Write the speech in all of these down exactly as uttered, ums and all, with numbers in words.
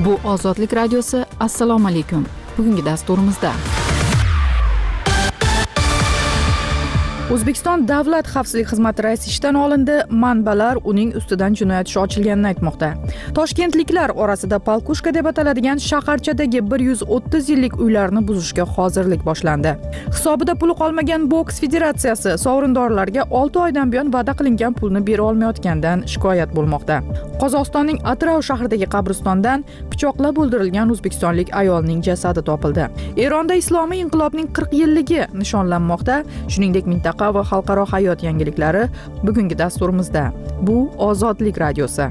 Bu Ozodlik radiosi. Assalomu alaykum. Bugungi dasturimizda O'zbekiston Davlat xavfsizlik xizmati raisi ishdan olindi. Manbalar uning ustidan jinoyat ishi ochilganini aytmoqda. Toshkentliklar orasida Palkushka deb ataladigan shaharchadagi bir yuz o'ttiz yillik uylarni buzishga hozirlik boshlandi. Hisobida puli qolmagan boks federatsiyasi sovrindorlarga olti oydan buyon va'da qilingan pulni bera olmayotgandan shikoyat bo'lmoqda. Qozog'istonning Atrau shahridagi qabristondan pichoqlab o'ldirilgan o'zbekistonlik ayolning jasadi topildi. Eronda islomiy inqilobning qirq yilligi nishonlanmoqda. Shuningdek, mintaqa va xalqaro hayot yangiliklari bugungi dasturimizda. Bu Ozodlik radiosi.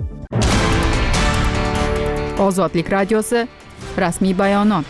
Ozodlik radiosi rasmiy bayonot.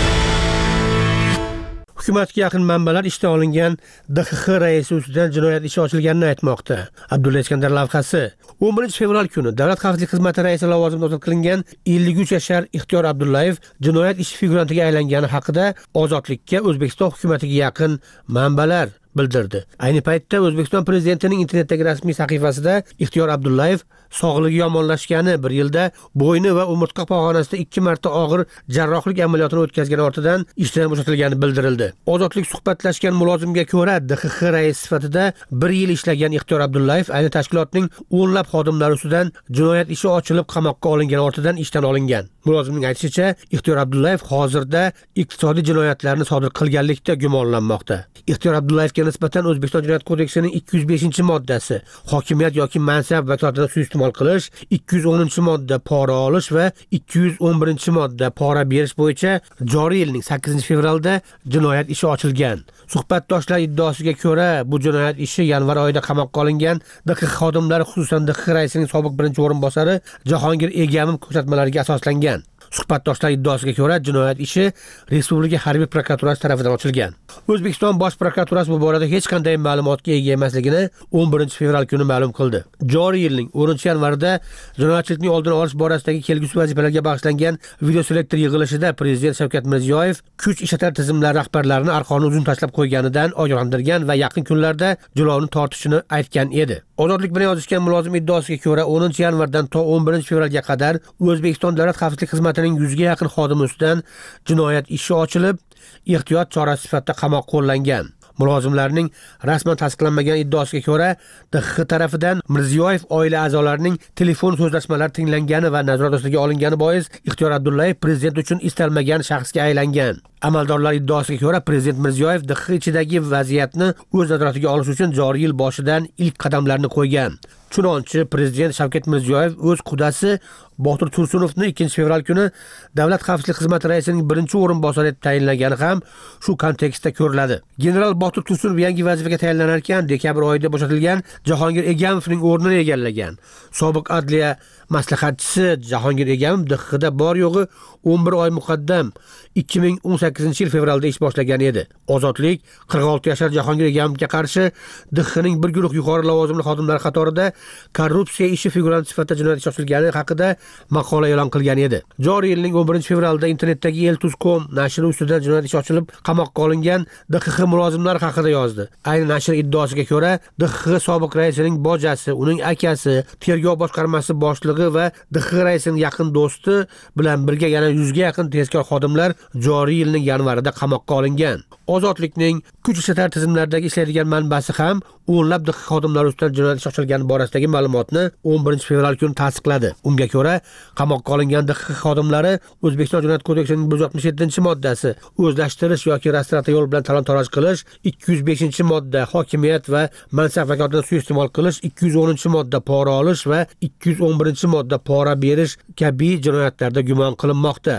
Hukumatga yaqin manbalar ishdan olingan D X X raisi ustidan jinoyat ishi ochilganini aytmoqda. Abdulla Iskandar lavhasi. o'n birinchi fevral kuni Davlat xavfsizlik xizmati raisi lavozimidan ozod qilingan ellik uch yashar Ixtiyor Abdullayev jinoyat ishi figurantiga aylangani haqida Ozodlikka O'zbekiston hukumatiga yaqin manbalar bildirdi. Ayni paytda O'zbekiston prezidentining internetdagi rasmiy sahifasida Ixtiyor Abdullayev sog'lig'i yomonlashgani, bir yilda bo'yni va umurtqa pog'onasida ikki marta og'ir jarrohlik amaliyotini o'tkazgani ortidan ishdan bo'shatilgani bildirildi. Ozodlik suhbatlashgan mulozimga ko'ra, D X X raisi sifatida bir yil ishlagan Ixtiyor Abdullayev ayni tashkilotning o'nlab xodimlari ustidan jinoyat ishi ochilib qamoqqa olingan ortidan ishdan olingan. Mulozimning aytishicha, Ixtiyor Abdullayev hozirda iqtisodiy jinoyatlarni sodir qilganlikda gumonlanmoqda. Ixtiyor Abdullayevga nisbatan O'zbekiston Jinoyat kodeksining ikki yuz beshinchi moddasi hokimiyat yoki mansab vakolatini suiiste'mol qilish, ikki yuz o'ninchi modda pora olish va ikki yuz o'n birinchi modda pora berish bo'yicha joriy yilning sakkizinchi fevralda jinoyat ishi ochilgan. Suhbatdoshlar iddaosiga ko'ra, bu jinoyat ishi yanvar oyida qamoqqa olingan D X X xodimlari, xususan D X X raisining sobiq birinchi o'rinbosari Jahongir Egamov ko'rsatmalariga asoslangan. Suhbatdoshlar iddaosiga ko'ra, jinoyat ishi Respublika harbiy prokuraturasi tomonidan ochilgan. O'zbekiston bosh prokuraturasi bu borada hech qanday ma'lumotga ega emasligini o'n birinchi fevral kuni ma'lum qildi. Joriy yilning o'ninchi yanvarida jinoyatchilikning oldini olish borasidagi kelgusi vazifalarga bag'ishlangan videoselektor yig'ilishida Prezident Shavkat Mirziyoyev kuch ishlatar tizimlari rahbarlarini arqonni uzun tashlab qo'yganidan ogohlantirgan va yaqin kunlarda jilovni tortishini aytgan edi. Ozodlik bilan yozishgan mulozim iddaosiga ko'ra, o'ninchi yanvardan to o'n birinchi fevralga qadar O'zbekiston Davlat xavfsizlik xizmatining yuzga yaqin xodimi ustidan jinoyat ishi ochilib, ehtiyot chorasi sifatida qamoqqa olingan. Mulozimlarning rasman tasdiqlanmagan iddaosiga ko'ra, D X X tarafidan Mirziyoyev oila a'zolarining telefon so'zlashmalari tinglangani va nazorat ostiga olingani bois Ixtiyor Abdullayev prezident uchun istalmagan shaxsga aylangan. Amaldorlar iddaosiga ko'ra, Prezident Mirziyoyev D X X ichidagi vaziyatni o'z nazoratiga olish uchun joriy yil boshidan ilk qadamlarni qo'ygan. Chunonchi Prezident Shavkat Mirziyoyev o'z qudasi Botir Tursunovni ikkinchi fevral kuni Davlat xavfsizlik xizmati raisining birinchi o'rinbosari etib tayinlagani ham shu kontekstda ko'riladi. General Botir Tursunov yangi vazifaga tayinlanar ekan, dekabr oyida bo'shatilgan Jahongir Egamovning o'rnini egallagan. Sobiq adliya maslahatchisi Jahongir Egamov D X Xda bor yo'g'i o'n bir oy muqaddam ikki ming o'n sakkizinchi yil fevralda ish boshlagan edi. Ozodlik qirq olti yashar Jahongir Egamovga qarshi D X Xning bir guruh yuqori lavozimli xodimlari qatorida korrupsiya ishi figuranti sifatida jinoyat ishi ochilgani haqida maqola e'lon qilgan edi. Joriy yilning o'n birinchi fevralda internetdagi eltuz nokta com nashri ustidan jinoyat ishi ochilib qamoqqa olingan D X X mulozimlari haqida yozdi. Ayni nashr iddaosiga ko'ra, D X X sobiq raisining bojasi, uning akasi, tergov boshqarmasi boshlig'i va D X X raisining yaqin do'sti bilan birga yana yuzga yaqin tezkor xodimlar joriy yilning yanvarida qamoqqa olingan. Ozodlikning kuch ishlatar tizimlaridagi ishlaydigan manbasi ham o'nlab D X X xodimlari ustidan jinoyat ishi ochilgani borasidagi ma'lumotni o'n birinchi fevral kuni tasdiqladi. Unga ko'ra, qamoqqa olingan D X X xodimlari O'zbekiston Jinoyat kodeksining bir yuz oltmish yettinchi moddasi o'zlashtirish yoki rastrata yo'l bilan talon-toroj qilish, ikki yuz beshinchi modda hokimiyat va mansab vakolatini suiiste'mol qilish, ikki yuz o'ninchi modda pora olish va ikki yuz o'n birinchi modda pora berish kabi jinoyatlarda gumon qilinmoqda.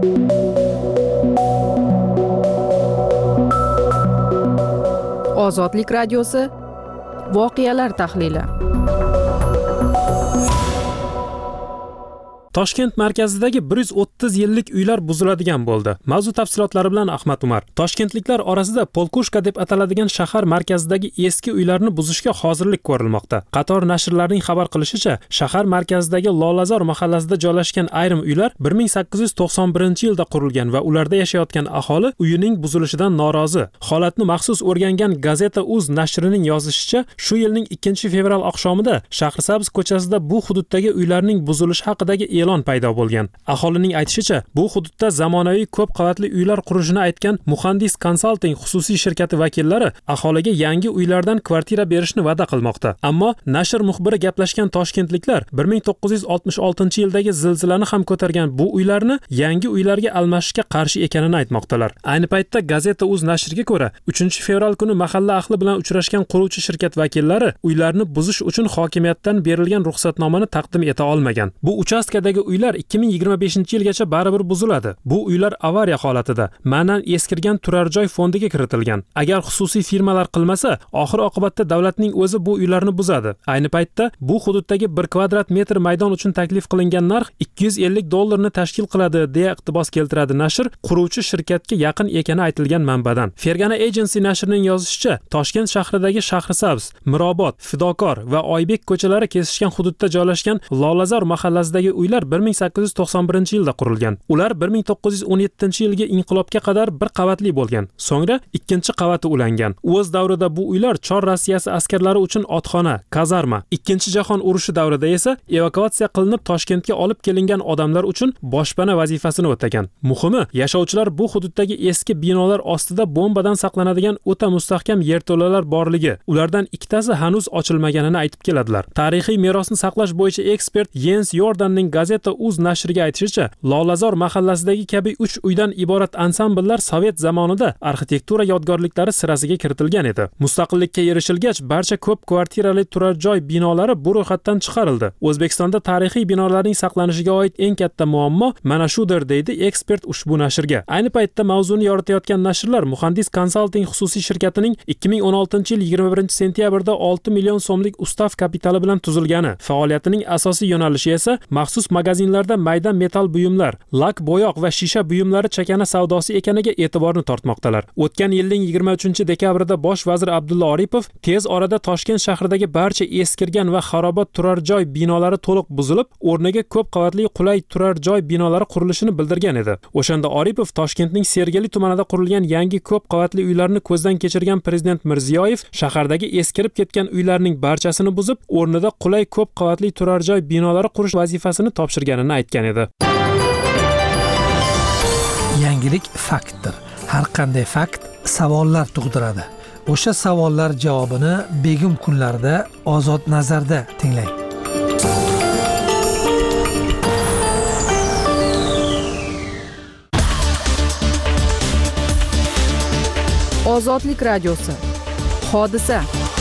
Ozodlik radiosi voqealar tahlili. Toshkent markazidagi bir yuz o'ttiz yillik uylar buziladigan bo'ldi. Mavzu tafsilotlari bilan Ahmad Umar. Toshkentliklar orasida Polkushka deb ataladigan shahar markazidagi eski uylarni buzishga hozirlik ko'rilmoqda. Qator nashrlarning xabar qilishicha, shahar markazidagi Lolazor mahallasida joylashgan ayrim uylar bir ming sakkiz yuz to'qson birinchi yilda qurilgan va ularda yashayotgan aholi uyining buzilishidan norozi. Holatni maxsus o'rgangan Gazeta.uz nashrining yozishicha, shu yilning ikkinchi fevral oqshomida Shahrisabz ko'chasida bu hududdagi uylarning buzilishi haqidagi e'lon paydo bo'lgan. Aholining aytishicha, bu hududda zamonaviy ko'p qavatli uylar qurilishini aytgan Muhandis Consulting xususiy shirkati vakillari aholiga yangi uylardan kvartira berishni va'da qilmoqda. Ammo nashr muxbiri gaplashgan toshkentliklar bir ming to'qqiz yuz oltmish oltinchi yildagi zilzilani ham ko'targan bu uylarni yangi uylarga almashishga qarshi ekanini aytmoqdalar. Ayni paytda Gazeta uz nashriga ko'ra, uchinchi fevral kuni mahalla ahli bilan uchrashgan quruvchi shirkat vakillari uylarni buzish uchun hokimiyatdan berilgan ruxsatnomani taqdim eta olmagan. Bu uchastkadagi uylar ikki ming yigirma beshinchi yilgacha baribir buziladi. Bu uylar avariya holatida, ma'nan eskirgan turar joy fondiga kiritilgan. Agar xususiy firmalar qilmasa, oxir oqibatda davlatning o'zi bu uylarni buzadi. Ayni paytda bu hududdagi bir kvadrat metr maydon uchun taklif qilingan narx ikki yuz ellik dollarni tashkil qiladi, deya iqtibos keltiradi nashr quruvchi shirkatga yaqin ekani aytilgan manbadan. Fergana Agency nashrining yozishicha, Toshkent shahridagi Shahrisabz, Mirobod, Fidokor va Oybek ko'chalari kesishgan hududda joylashgan Lolazor mahallasidagi uylar bir ming sakkiz yuz to'qson birinchi yilda qurilgan. Ular bir ming to'qqiz yuz o'n yettinchi yilgi inqilobga qadar bir qavatli bo'lgan. So'ngra ikkinchi qavati ulangan. O'z davrida bu uylar Chor Rossiyasi askarlari uchun otxona, kazarma, ikkinchi jahon urushi davrida esa evakuatsiya qilinib Toshkentga olib kelingan odamlar uchun boshpana vazifasini o'tagan. Muhimi, yashovchilar bu hududdagi eski binolar ostida bombadan saqlanadigan o'ta mustahkam yerto'lalar borligi, ulardan ikkitasi hanuz ochilmaganini aytib keladilar. Tarixiy merosni saqlash bo'yicha ekspert Jens Jordanning Gazeta uz nashriga aytishicha, Lolazor mahallasidagi kabi uch uydan iborat ansambllar sovet zamonida arxitektura yodgorliklari sirasiga kiritilgan edi. Mustaqillikka erishilgach, barcha ko'p kvartirali turar joy binolari bu ro'yxatdan chiqarildi. O'zbekistonda tarixiy binolarning saqlanishiga oid eng katta muammo mana shudir, deydi ekspert ushbu nashrga. Ayni paytda mavzuni yoritayotgan nashrlar Muhandis Consulting xususiy shirkatining ikki ming o'n oltinchi yil yigirma birinchi sentyabrda olti million so'mlik ustav kapitali bilan tuzilgani, faoliyatining asosiy yo'nalishi esa maxsus magazinlarda mayda metal buyumlar, lak, bo'yoq va shisha buyumlari chakana savdosi ekaniga e'tiborni tortmoqdalar. O'tgan yilning yigirma uchinchi dekabrida bosh vazir Abdulla Oripov tez orada Toshkent shahridagi barcha eskirgan va xarobot turar joy binolari to'liq buzilib, o'rniga ko'p qavatli qulay turar joy binolari qurilishini bildirgan edi. O'shanda Oripov Toshkentning Sergeli tumanida qurilgan yangi ko'p qavatli uylarni ko'zdan kechirgan prezident Mirziyoyev shahardagi eskirib ketgan uylarning barchasini buzib, o'rnida qulay ko'p qavatli turar joy binolari qurish vazifasini topshirganini aytgan edi. Yangilik faktdir. Har qanday fakt savollar tug'diradi. O'sha savollar javobini Begim kunlarida Ozod nazarda tinglang. Ozodlik radiosi. Hodisa.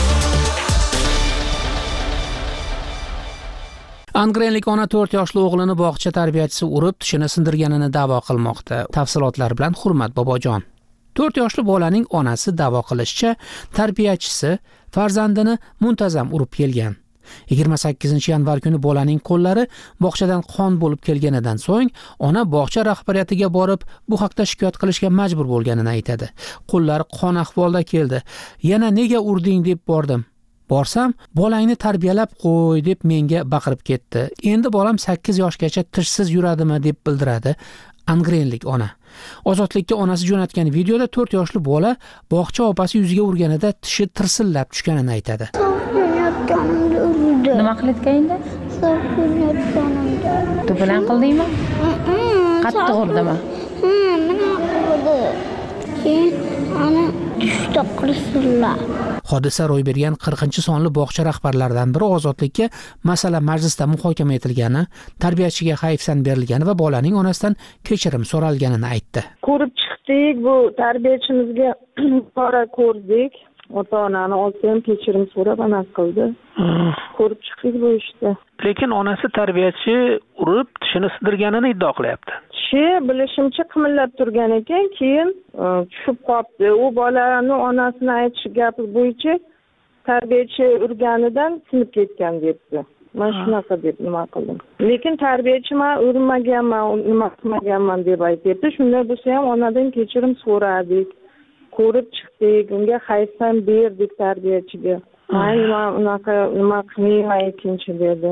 Angrenlik ona to'rt yoshli o'g'lini bog'cha tarbiyachisi urib, tishini sindirganini da'vo qilmoqda. Tafsilotlar bilan Hurmat Bobojon. to'rt yoshli bolaning onasi da'vo qilishicha, tarbiyachisi farzandini muntazam urib kelgan. yigirma sakkizinchi yanvar kuni bolaning qo'llari bog'chadan qon bo'lib kelganidan so'ng ona bog'cha rahbariyatiga borib, bu haqda shikoyat qilishga majbur bo'lganini aytadi. Qo'llari qon ahvolda keldi. Yana nega urding deb bordim. Borsam, bolangni tarbiyalab qo'y deb menga baqirib ketdi. Endi bolam sakkiz yoshgacha tishsiz yuradimi deb bildiradi angrenlik ona. Ozodlikka onasi jo'natgan videoda to'rt yoshli bola bog'cha opasi yuziga urganida tishi tirsillab tushganini aytadi. Nima qilayotganda? Tu bilan qildingmi? Qattiq urdimi? Ana tushda qirsillar. Hodisa ro'y bergan qirqinchi sonli bog'cha rahbarlaridan biri Ozodlikka masala majlisda muhokama etilgani, tarbiyachiga hayfsan berilgani va bolaning onasidan kechirim so'ralganini aytdi. Ko'rib chiqdik, bu tarbiyachimizga qora ko'rdik. Ota-onani olsam kechirim so'rab anas qildi. Ko'rib chiqdik bu ishda. Lekin onasi tarbiyachi urib tishini sindirganini iddao qilyapti. Tishi bilishimcha qimillab turgan ekan, keyin tushib qopti. U bolani onasini aytish gapi bo'yicha tarbiyachi urganidan sinib ketgan debdi. Men shunaqa deb nima qildim. Lekin tarbiyachi men urmaganman, nima qilmaganman deb aytdi. Shunday bo'lsa ham onadan kechirim so'radik. Ko'rib chiqdik, unga hayfsan berdik tarbiyachiga. Men unaqa nima qilmayman ikkinchi dedi.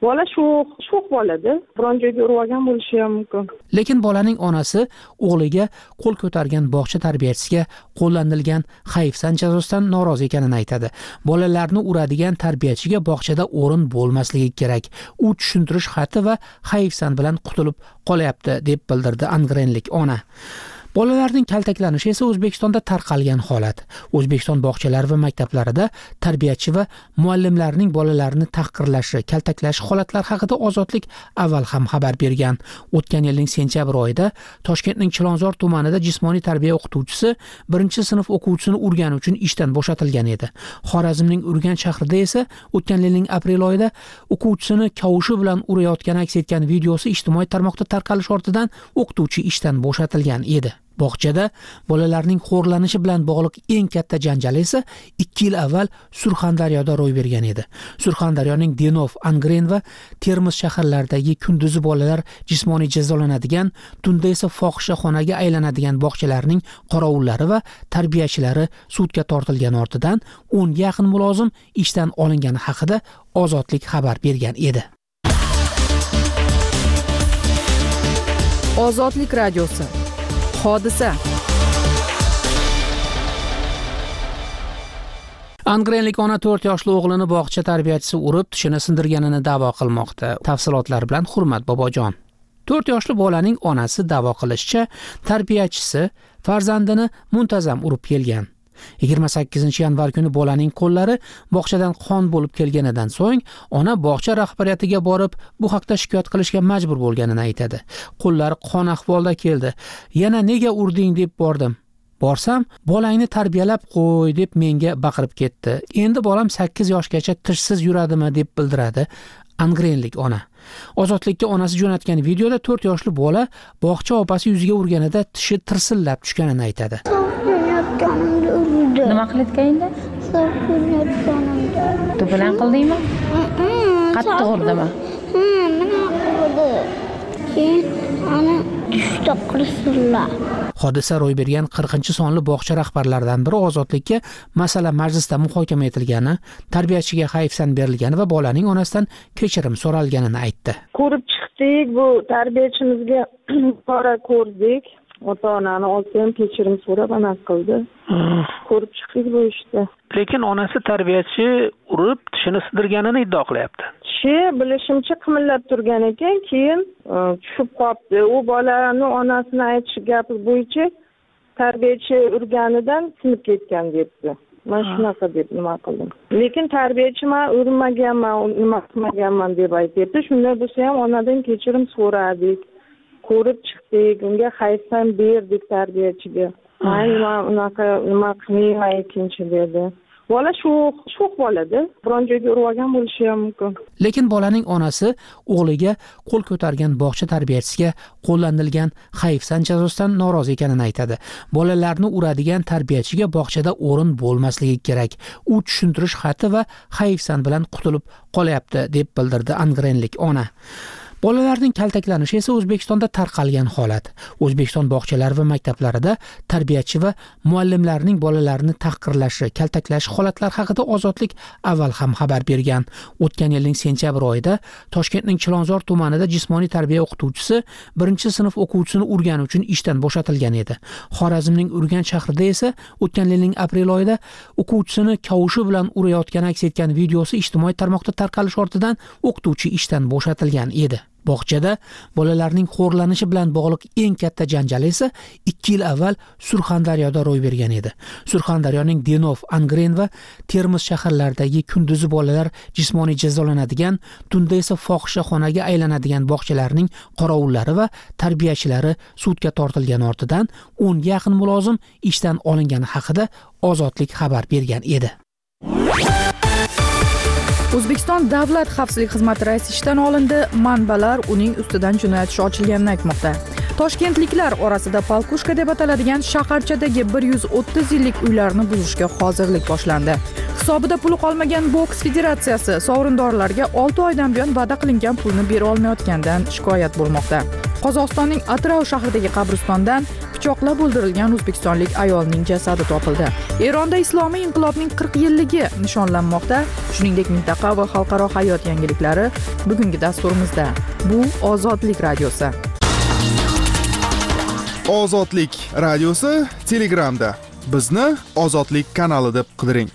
bola shu sho'x bolada, biron joyga urib olgan bo'lishi ham mumkin. Lekin bolaning onasi o'g'liga qo'l ko'targan bog'cha tarbiyachisiga qo'llanilgan hayfsan jazosidan norozi ekanini aytadi. Bolalarni uradigan tarbiyachiga bog'chada o'rin bo'lmasligi kerak. U tushuntirish xati va hayfsan bilan qutulib qolyapti, deb bildirdi angrenlik ona. Bolalarning kaltaklanishi esa O'zbekistonda tarqalgan holat. O'zbekiston bog'chalari va maktablarida tarbiyachi va muallimlarning bolalarni tahqirlashi, kaltaklash holatlari haqida Ozodlik avval ham xabar bergan. O'tgan yilning sentyabr oyida Toshkentning Chilonzor tumanida jismoniy tarbiya o'qituvchisi birinchi sinf o'quvchisini urgani uchun ishdan bo'shatilgan edi. Xorazmning Urganch shahrida esa o'tgan yilning aprel oyida o'quvchisini kavushi bilan urayotgani aks etgan videosi ijtimoiy tarmoqda tarqalish ortidan o'qituvchi ishdan bo'shatilgan edi. Bog'chada bolalarning xo'rlanishi bilan bog'liq eng katta janjal esa ikki yil avval Surxondaryoda ro'y bergan edi. Surxondaryoning Denov, Angren va Termiz shaharlaridagi kunduzi bolalar jismoniy jazolanadigan, tunda esa fohishaxonaga aylanadigan bog'chalarning qorovullari va tarbiyachilari sudga tortilgan ortidan o'nga yaqin mulozim ishdan olingani haqida Ozodlik xabar bergan edi. Ozodlik radiosi. Hodisa. Angrenlik ona to'rt yoshli o'g'lini bog'cha tarbiyachisi urib, tishini sindirganini da'vo qilmoqda. Tafsilotlar bilan Hurmat Bobojon. to'rt yoshli bolaning onasi da'vo qilishicha, tarbiyachisi farzandini muntazam urib kelgan. yigirma sakkizinchi yanvar kuni bolaning qo'llari bog'chadan qon bo'lib kelganidan so'ng ona bog'cha rahbariyatiga borib bu haqda shikoyat qilishga majbur bo'lganini aytadi. Qo'llari qon ahvolda keldi. Yana nega urding deb bordim. Borsam, bolangni tarbiyalab qo'y deb menga baqirib ketdi. Endi bolam sakkiz yoshgacha tishsiz yuradimi deb bildiradi angrenlik ona. Ozodlikka onasi jo'natgan videoda to'rt yoshli bola bog'cha opasi yuziga urganida tishi tirsillab tushganini aytadi. Nima qilayotganingda? So'rayotganimda. Tu bilan qildingmi? Qattiq urdimi? Ha, mana urdi. Keyin ana tushda qirsillar. Hodisa ro'y bergan qirqinchi sonli bog'cha rahbarlaridan biri Ozodlikka masala majlisda muhokama etilgani, tarbiyachiga hayfsan berilgani va bolaning onasidan kechirim so'ralganini aytdi. Ko'rib chiqdik, bu tarbiyachimizga qora ko'rdik. Ota-onani olsam kechirim so'rab anas qildi. Ko'rib chiqdik bu ishda. Lekin onasi tarbiyachi urib tishini sindirganini iddao qilyapti. Tishi bilishimcha qimillab turgan ekan, keyin tushib qopti. U bolani onasini aytish gapi bo'yicha tarbiyachi urganidan sinib ketgan debdi. Men shunaqa deb nima qildim. Lekin tarbiyachi men urmaganman, nima qilmaganman deb aytdi. Shunday bo'lsa ham onadan kechirim so'radik. Ko'rib chiqdik, unga hayfsan berdik tarbiyachiga. Men nima unaqa nima qilmayman ikkinchi dedi. Bola shu sho'x bolada, biron joyga urib olgan bo'lishi ham mumkin. Lekin bolaning onasi o'g'liga qo'l ko'targan bog'cha tarbiyachisiga qo'llanilgan hayfsan jazosidan norozi ekanini aytadi. Bolalarni uradigan tarbiyachiga bog'chada o'rin bo'lmasligi kerak. U tushuntirish xati va hayfsan bilan qutulib qolyapti, deb bildirdi angrenlik ona. Bolalarning kaltaklanishi esa O'zbekistonda tarqalgan holat. O'zbekiston bog'chalari va maktablarida tarbiyachi va muallimlarning bolalarni tahqirlashi, kaltaklash holatlari haqida Ozodlik avval ham xabar bergan. O'tgan yilning sentyabr oyida Toshkentning Chilonzor tumanida jismoniy tarbiya o'qituvchisi birinchi sinf o'quvchisini urgani uchun ishdan bo'shatilgan edi. Xorazmning Urganch shahrida esa o'tgan yilning aprel oyida o'quvchisini kavushi bilan urayotgani aks etgan videosi ijtimoiy tarmoqda tarqalish ortidan o'qituvchi ishdan bo'shatilgan edi. Bog'chada bolalarning xo'rlanishi bilan bog'liq eng katta janjal esa ikki yil avval Surxondaryoda ro'y bergan edi. Surxondaryoning Denov, Angren va Termiz shaharlaridagi kunduzi bolalar jismoniy jazolanadigan, tunda esa fohishaxonaga aylanadigan bog'chalarning qorovullari va tarbiyachilari sudga tortilgan ortidan o'nga yaqin mulozim ishdan olingani haqida Ozodlik xabar bergan edi. O'zbekiston Davlat xavfsizlik xizmati raisi ishdan olindi, manbalar uning ustidan jinoyat ishi ochilganini aytmoqda. Toshkentliklar orasida Palkushka deb ataladigan shaharchadagi bir yuz o'ttiz yillik uylarni buzishga hozirlik boshlandi. Hisobida puli qolmagan boks federatsiyasi sovrindorlarga olti oydan buyon va'da qilingan pulni bera olmayotgandan shikoyat bo'lmoqda. Qozog'istonning Atrau shahridagi qabristondan pichoqlab o'ldirilgan o'zbekistonlik ayolning jasadi topildi. Eronda islomiy inqilobning qirq yilligi nishonlanmoqda. Shuningdek, mintaqa va xalqaro hayot yangiliklari bugungi dasturimizda. Bu Ozodlik radiosi. Ozodlik radiosi Telegramda. Bizni Ozodlik kanali deb qidiring.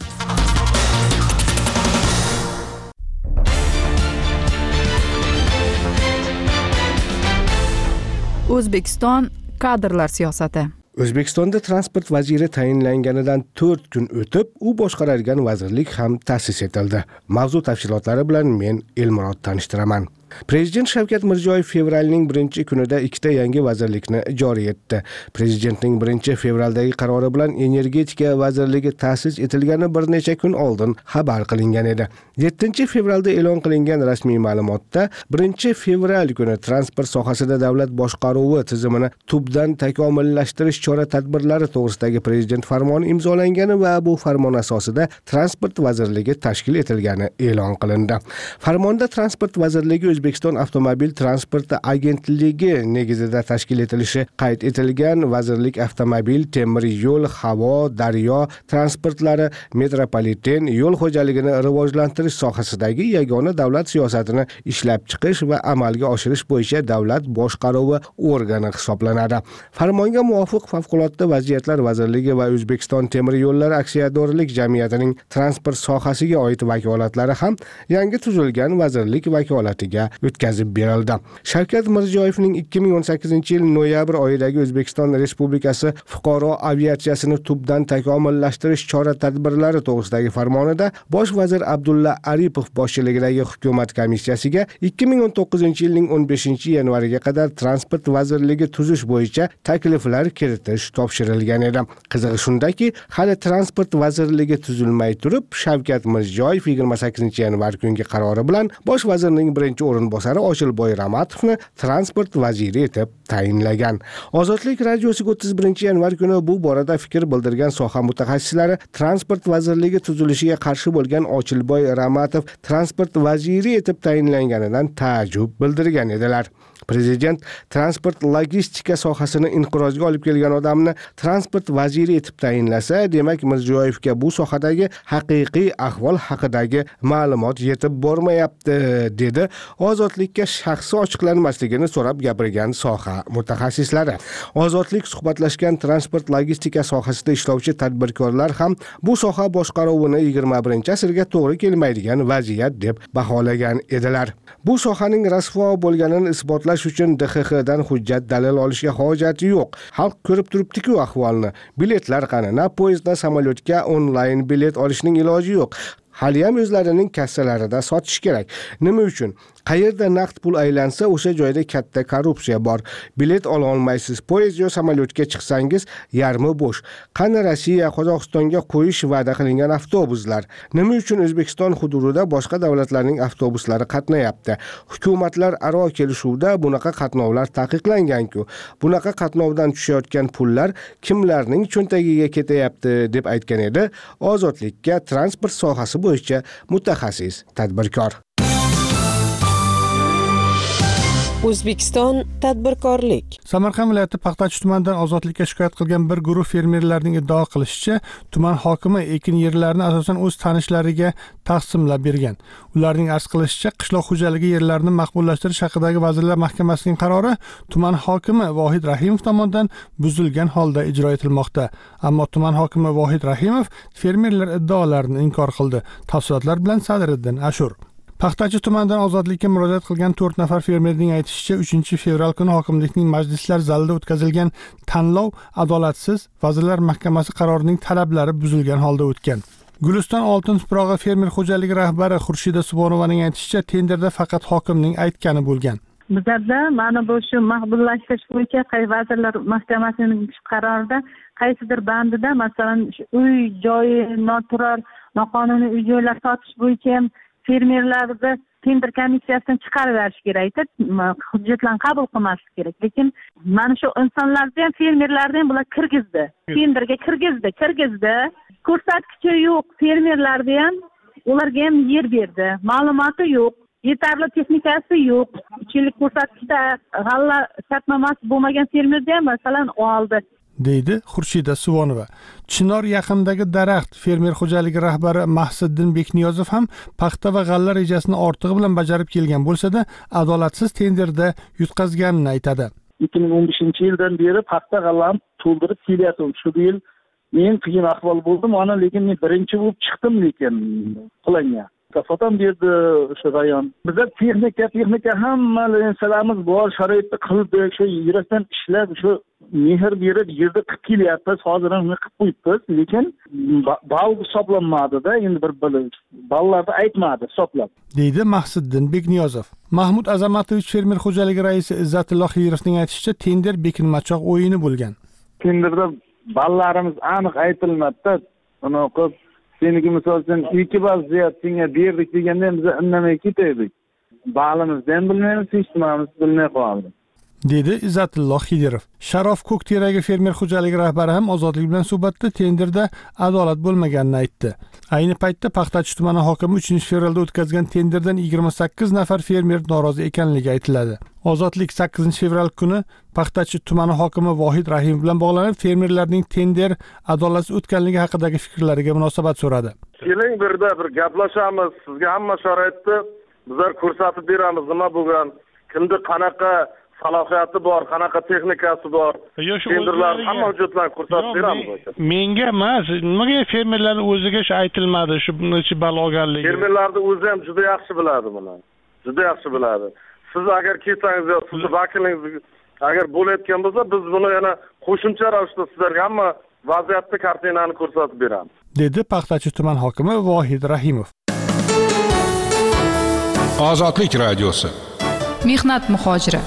O'zbekiston kadrlar siyosati. O'zbekistonda transport vaziri tayinlanganidan to'rt kun o'tib, u boshqaradigan vazirlik ham ta'sis etildi. Mavzu tafsilotlari bilan men Elmurod tanishtiraman. Prezident Shavkat Mirziyoyev fevralning birinchi kunida ikkita yangi vazirlikni joriy etdi. Prezidentning birinchi fevraldagi qarori bilan energetika vazirligi ta'sis etilgani bir necha kun oldin xabar qilingan edi. yettinchi fevralda e'lon qilingan rasmiy ma'lumotda birinchi fevral kuni transport sohasida davlat boshqaruvi tizimini tubdan takomillashtirish chora-tadbirlari to'g'risidagi prezident farmoni imzolangani va bu farmon asosida transport vazirligi tashkil etilgani e'lon qilindi. Farmonda transport vazirligi O'zbekiston avtomobil transporti agentligi negizida tashkil etilishi qayd etilgan. Vazirlik avtomobil, temir yo'l, havo, daryo transportlari, metropoliten yo'l xo'jaligini rivojlantirish sohasidagi yagona davlat siyosatini ishlab chiqish va amalga oshirish bo'yicha davlat boshqaruvi organi hisoblanadi. Farmonga muvofiq Favqulodda vaziyatlar vazirligi va O'zbekiston temir yo'llari aksiyadorlik jamiyatining transport sohasiga oid vakolatlari ham yangi tuzilgan vazirlik vakolatiga o'tkazib berildi. Shavkat Mirziyoyevning ikki ming o'n sakkizinchi yil noyabr oyidagi O'zbekiston Respublikasi fuqaro aviatsiyasini tubdan takomillashtirish chora-tadbirlari to'g'risidagi farmonida bosh vazir Abdulla Aripov boshchiligidagi hukumat komissiyasiga ikki ming o'n to'qqizinchi yilning o'n beshinchi yanvariga qadar transport vazirligi tuzish bo'yicha takliflar kiritish topshirilgan edi. Qizig'i shundaki, hali transport vazirligi tuzilmay turib, Shavkat Mirziyoyev yigirma sakkizinchi yanvar kungi qarori bilan bosh vazirning birinchi o'rinbosari Ochilboy Ramatovni transport vaziri etib tayinlagan. Ozodlik radiosiga o'ttiz birinchi yanvar kuni bu borada fikr bildirgan soha mutaxassislari transport vazirligi tuzilishiga qarshi bo'lgan Ochilboy Ramatov transport vaziri etib tayinlanganidan ta'jub bildirgan edilar. Prezident transport logistika sohasini inqirozga olib kelgan odamni transport vaziri etib tayinlasa, demak Mirziyoyevga bu sohadagi haqiqiy ahvol haqidagi ma'lumot yetib bormayapti, dedi Ozodlikka shaxsi ochiqlanmasligini so'rab gapirgan soha mutaxassislari. Ozodlik suhbatlashgan transport logistika sohasida ishlovchi tadbirkorlar ham bu soha boshqaruvini yigirma birinchi asrga to'g'ri kelmaydigan vaziyat deb baholagan edilar. Bu sohaning rasvo bo'lganini isbotlash uchun D X X dan hujjat dalil olishga hojati yo'q. Xalq ko'rib turibdi-ku ahvolni. Biletlar qani? Na poyezd, na samolyotga onlayn bilet olishning iloji yo'q. Hali ham o'zlarining kassalarida sotish kerak. Nima uchun? Qayerda naqd pul aylansa, o'sha joyda katta korrupsiya bor. Bilet ola olmaysiz. Poyezd yo samolyotga chiqsangiz yarmi bo'sh. Qani Rossiya, Qozog'istonga qo'yish va'da qilingan avtobuslar? Nima uchun O'zbekiston hududida boshqa davlatlarning avtobuslari qatnayapti? Hukumatlar aro kelishuvda bunaqa qatnovlar taqiqlangan-ku. Bunaqa qatnovdan tushayotgan pullar kimlarning cho'ntagiga ketayapti deb aytgan edi Ozodlikka transport sohasi bo'yicha mutaxassis tadbirkor. O'zbekiston tadbirkorlik. Samarqand viloyati Paxtachi tumanidan Ozodlikka shikoyat qilgan bir guruh fermerlarning iddao qilishicha, tuman hokimi ekin yerlarini asosan o'z tanishlariga taqsimlab bergan. Ularning arz qilishicha, qishloq xo'jaligi yerlarini maqbullashtirish haqidagi Vazirlar Mahkamasining qarori tuman hokimi Vohid Rahimov tomonidan buzilgan holda ijro etilmoqda. Ammo tuman hokimi Vohid Rahimov fermerlar iddaolarini inkor qildi. Tafsilotlar bilan Sadriddin Ashur. Paxtachi tumanidan Ozodlikka murojaat qilgan to'rt nafar fermerning aytishicha, uchinchi fevral kuni hokimlikning majlislar zalida o'tkazilgan tanlov adolatsiz, Vazirlar Mahkamasi qarorining talablari buzilgan holda o'tgan. Guliston oltin tuprog'i fermer xo'jaligi rahbari Xurshida Subonovaning aytishicha, tenderda faqat hokimning aytgani bo'lgan. Bizlarda mana bu shu maqbullashtirish bo'yicha qay Vazirlar Mahkamasining qarorida qaysidir bandida, masalan, uy joyi noturar, noqonuniy uy joylar sotish bo'yicha ham fermerlarni tender komissiyasidan chiqarib berish kerak, hujjatlarni qabul qilmaslik kerak. Lekin mana shu insonlarni ham, fermerlarni ham bular kirgizdi. Tenderga kirgizdi, kirgizdi. Ko'rsatkichi yo'q, fermerlarni ham, ularga ham yer berdi. Ma'lumoti yo'q, yetarli texnikasi yo'q. uch yillik ko'rsatkichda g'alla shartnomasi bo'lmagan fermerni ham masalan oldi. deydi Xurshida Suvonova. Chinor yaqinidagi daraxt fermer xo'jaligi rahbari Mahsiddin Bekniyozov ham paxta va g'alla rejasini ortig'i bilan bajarib kelgan bo'lsa-da, adolatsiz tenderda yutqazganini aytadi. ikki ming o'n beshinchi yildan beri paxta g'allani to'ldirib kelyaptim. Shu yil men qiyin ahvol bo'ldim, ana lekin men birinchi bo'lib chiqdim lekin qilanga. Kafotam berdi o'sha rayon. Bizda texnika, texnika hamma narsalarimiz bor, sharoitda qildik, shu yurakdan ishlab, shu mehr berib yerda qilib kelyapmiz. Hozir ham qilib qo'yibmiz, lekin ball hisoblanmadi-da, endi bir ballarni aytmadi hisoblab. deydi Mahsiddin Bekniyozov. Mahmud Azamatov fermer xo'jaligi raisi Izzatulloh Xidirovning aytishicha, tender bekinmachoq o'yini bo'lgan. Tenderda ballarimiz aniq aytilmadi-da. Unaqa seniki misol uchun ikki ball ziyodga berdik deganda biz indamay ketaydik. Balimizni ham bilmaymiz, hech nimamizni bilmay qoldik. dedi Izzatulloh Xidirov. Sharof Ko'kteragi fermer xo'jaligi rahbari ham Ozodlik bilan suhbatda tenderda adolat bo'lmaganini aytdi. Ayni paytda Paxtachi tumani hokimi uchinchi fevralda o'tkazgan tenderdan yigirma sakkiz nafar fermer norozi ekanligi aytiladi. Ozodlik sakkizinchi fevral kuni Paxtachi tumani hokimi Vohid Rahimov bilan bog'lanib, fermerlarning tender adolatsiz o'tganligi haqidagi fikrlariga munosabat so'radi. Keling birda bir gaplashamiz. Sizga hamma sharoitni bizlar ko'rsatib beramiz. Nima bo'lgan, kimda qanaqa salohiyati bor, qanaqa texnikasi bor. Tenderlar hamma hujjatlarni ko'rsatib beramiz. Menga emas, nimaga fermerlarning o'ziga shu aytilmadi, shu necha ball olganligi? Fermerlarning o'zi ham juda yaxshi biladi buni. Juda yaxshi biladi. Siz agar kelsangiz yo sizni vakilingiz agar bo'layotgan bo'lsa, biz buni yana qo'shimcha ravishda sizlarga hamma vaziyatni kartinani ko'rsatib beramiz, dedi Paxtachi tuman hokimi Vohid Rahimov. Ozodlik radiosi. Mehnat muhojiri.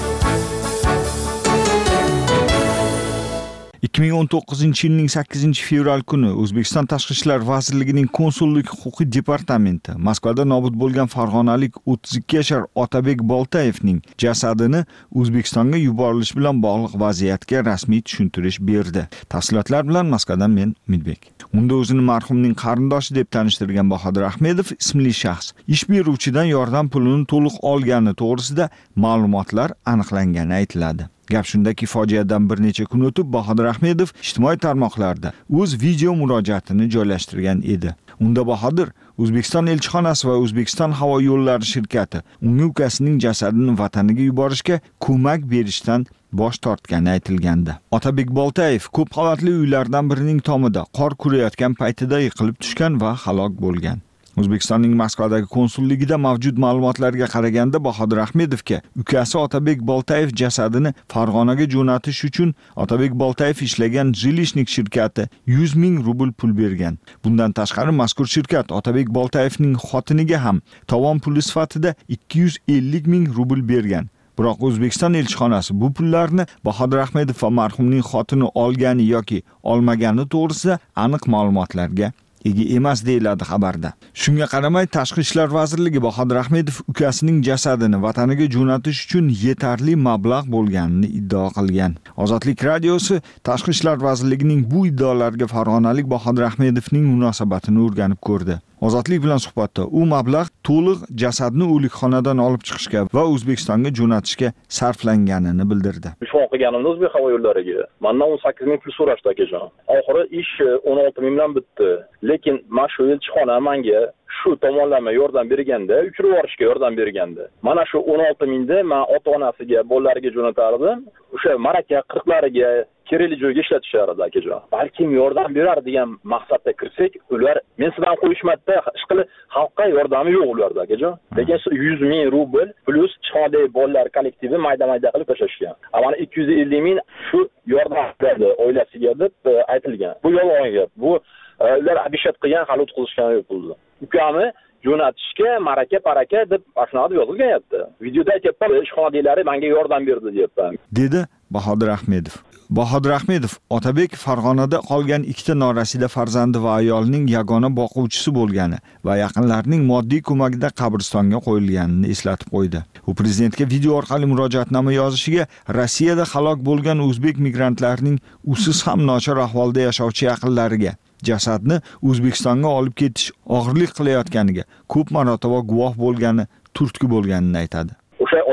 ikki ming o'n to'qqizinchi yilning sakkizinchi fevral kuni O'zbekiston Tashqi ishlar vazirligining konsullik huquqiy departamenti Moskvada nobud bo'lgan farg'onalik o'ttiz ikki yashar Otabek Boltayevning jasadini O'zbekistonga yuborilish bilan bog'liq vaziyatga rasmiy tushuntirish berdi. Tafsilotlar bilan Moskvadan men Umidbek. Unda o'zini marhumning qarindoshi deb tanishtirgan Bahodir Ahmedov ismli shaxs ish beruvchidan yordam pulini to'liq olgani to'g'risida ma'lumotlar aniqlangani aytiladi. Gap shundaki, fojiadan bir necha kun o'tib Bahodir Ahmedov ijtimoiy tarmoqlarda o'z video murojaatini joylashtirgan edi. Unda Bahodir O'zbekiston elchixonasi va O'zbekiston havo yo'llari shirkati unga ukasining jasadini vataniga yuborishga ko'mak berishdan bosh tortgani aytilgandi. Otabek Boltayev ko'p qavatli uylardan birining tomida qor kurayotgan paytida yiqilib tushgan va halok bo'lgan. O'zbekistonning Moskvadagi konsulligida mavjud ma'lumotlarga qaraganda Bahodir Ahmedovga ukasi Otabek Boltayev jasadini Farg'onaga jo'natish uchun Otabek Boltayev ishlagan Jilishnik shirkati yuz ming rubl pul bergan. Bundan tashqari mazkur shirkat Otabek Boltayevning xotiniga ham tovon puli sifatida ikki yuz ellik ming rubl bergan. Biroq O'zbekiston elchixonasi bu pullarni Bahodir Ahmedov va marhumning xotini olgani yoki olmagani to'g'risida aniq ma'lumotlarga ega emas deyiladi xabarda. Shunga qaramay Tashqi ishlar vazirligi Bahodir Ahmedov ukasining jasadini vataniga jo'natish uchun yetarli mablag' bo'lganini iddao qilgan. Ozodlik radiosi Tashqi ishlar vazirligining bu iddaolarga farg'onalik Bahodir Ahmedovning munosabatini o'rganib ko'rdi. Ozodlik bilan suhbatda u mablag' to'liq jasadni o'likxonadan olib chiqishga va O'zbekistonga jo'natishga sarflanganini bildirdi. Shu qilganimda O'zbek havo yo'llariga mendan o'n sakkiz ming pul so'rashdi akajon. Oxiri ish o'n olti ming bilan bitdi. Lekin mana shu elchixona menga shu tomonlama yordam berganda, uchirib yuborishga yordam berganda, mana shu o'n olti mingni men ota-onasiga, bolalariga jo'natardim. O'sha maraka qirqlariga kerakli joyga ishlatishardi akajon. Balkim yordam berar degan maqsadda kirsak, ular men sizdan qo'yishmadida, hech qilib xalqqa yordami yo'q ularda akajon. Lekin yuz ming rubl plus chiqadi bolalar kollektivi mayda-mayda qilib tashashgan. Mana ikki yuz ellik ming shu yordam berdi oilasiga deb aytilgan. Bu yolg'on gap. Bu ular abishat qilgan, hali o'tkazishgani yo'q pulni. Ukamni jo'natishga maraka paraka deb ashuna deb yozilgan-yapti. Videoda aytyapman, ishxonadagilari menga yordam berdi deyapman, dedi Bahodir Ahmedov. Bahodir Ahmedov Otabek Farg'onada qolgan ikkita norasida farzandi va ayolning yagona boquvchisi bo'lgani va yaqinlarining moddiy ko'magida qabristonga qo'yilganini eslatib qo'ydi. U prezidentga video orqali murojaatnoma yozishiga Rossiyada halok bo'lgan o'zbek migrantlarning usiz ham nochor ahvolda yashovchi yaqinlariga jasadni O'zbekistonga olib ketish og'irlik qilayotganiga ko'p marotaba guvoh bo'lgani, turtki bo'lganini aytadi. O'sha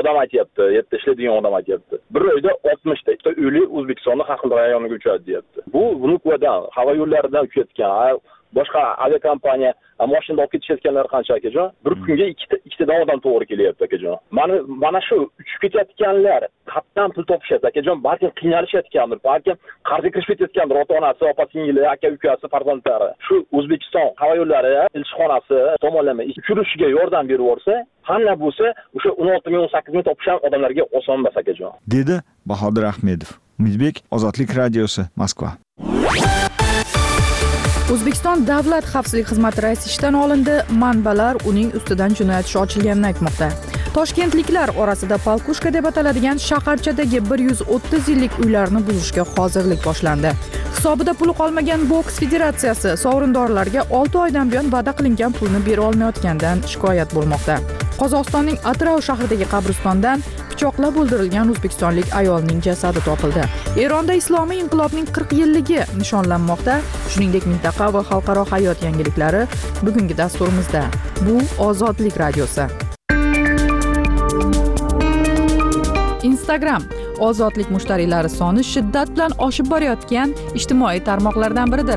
odam aytyapti, yerda ishlaydigan odam aytyapti. Bir oyda oltmishta o'li O'zbekistonning har xil rayoniga uchadi deyapti. Bu Vnukovadan, havo yo'llaridan uchayotgan, boshqa aviakompaniya mashinada olib ketishayotganlar qancha akajon? Bir kunga ikkita ikkitadan odam to'g'ri kelyapti akajon. Mana mana shu uchib ketayotganlar qatdan pul topishyapti akajon, balki qiynalishayotgandir, balki qarzga kirib ketayotgandir ota-onasi, opa-singili, aka-ukasi, farzandlari. Shu O'zbekiston havo yo'llari elchixonasi tomonlama uchirishiga yordam berib yorsa, hamma bo'lsa, o'sha o'n olti ming o'n sakkiz ming topishgan odamlarga oson emas akajon. Dedi Bahodir Ahmedov. Umidbek, Ozodlik radiosi, Moskva. O'zbekiston Davlat xavfsizlik xizmati raisi ishdan olindi, manbalar uning ustidan jinoyat ishi ochilganini aytmoqda. Toshkentliklar orasida Palkushka deb ataladigan shaharchadagi bir yuz o'ttiz yillik uylarni buzishga hozirlik boshlandi. Hisobida puli qolmagan boks federatsiyasi sovrindorlarga olti oydan buyon va'da qilingan pulni bera olmayotgandan shikoyat bo'lmoqda. Qozog'istonning Atrau shahridagi qabristondan pichoqlab o'ldirilgan o'zbekistonlik ayolning jasadi topildi. Eronda islomiy inqilobning qirq yilligi nishonlanmoqda. Shuningdek, mintaqa va xalqaro hayot yangiliklari bugungi dasturimizda. Bu Ozodlik radiosi. Instagram ozodlik mushtariylari soni shiddat bilan oshib borayotgan ijtimoiy tarmoqlardan biridir.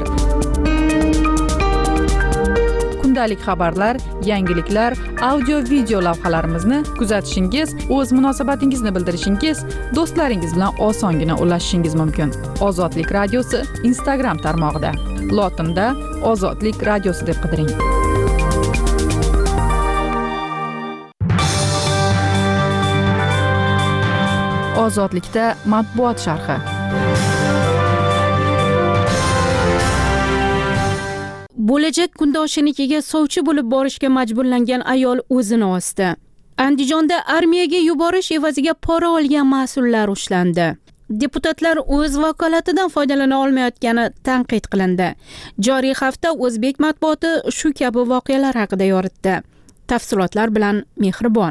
Kundalik xabarlar, yangiliklar, audio video lavhalarimizni kuzatishingiz, o'z munosabatingizni bildirishingiz, do'stlaringiz bilan osongina ulashishingiz mumkin. Ozodlik radiosi Instagram tarmog'ida. Lotinda Ozodlik radiosi deb qidiring. Ozodlikda matbuot sharhi. Bo'lajak kundoshinikiga sovchi bo'lib borishga majburlangan ayol o'zini osdi. Andijonda armiyaga yuborish evaziga pora olgan mas'ullar ushlandi. Deputatlar o'z vakolatidan foydalana olmayotgani tanqid qilindi. Joriy hafta o'zbek matbuoti shu kabi voqealar haqida yoritdi. Tafsilotlar bilan Mehribon.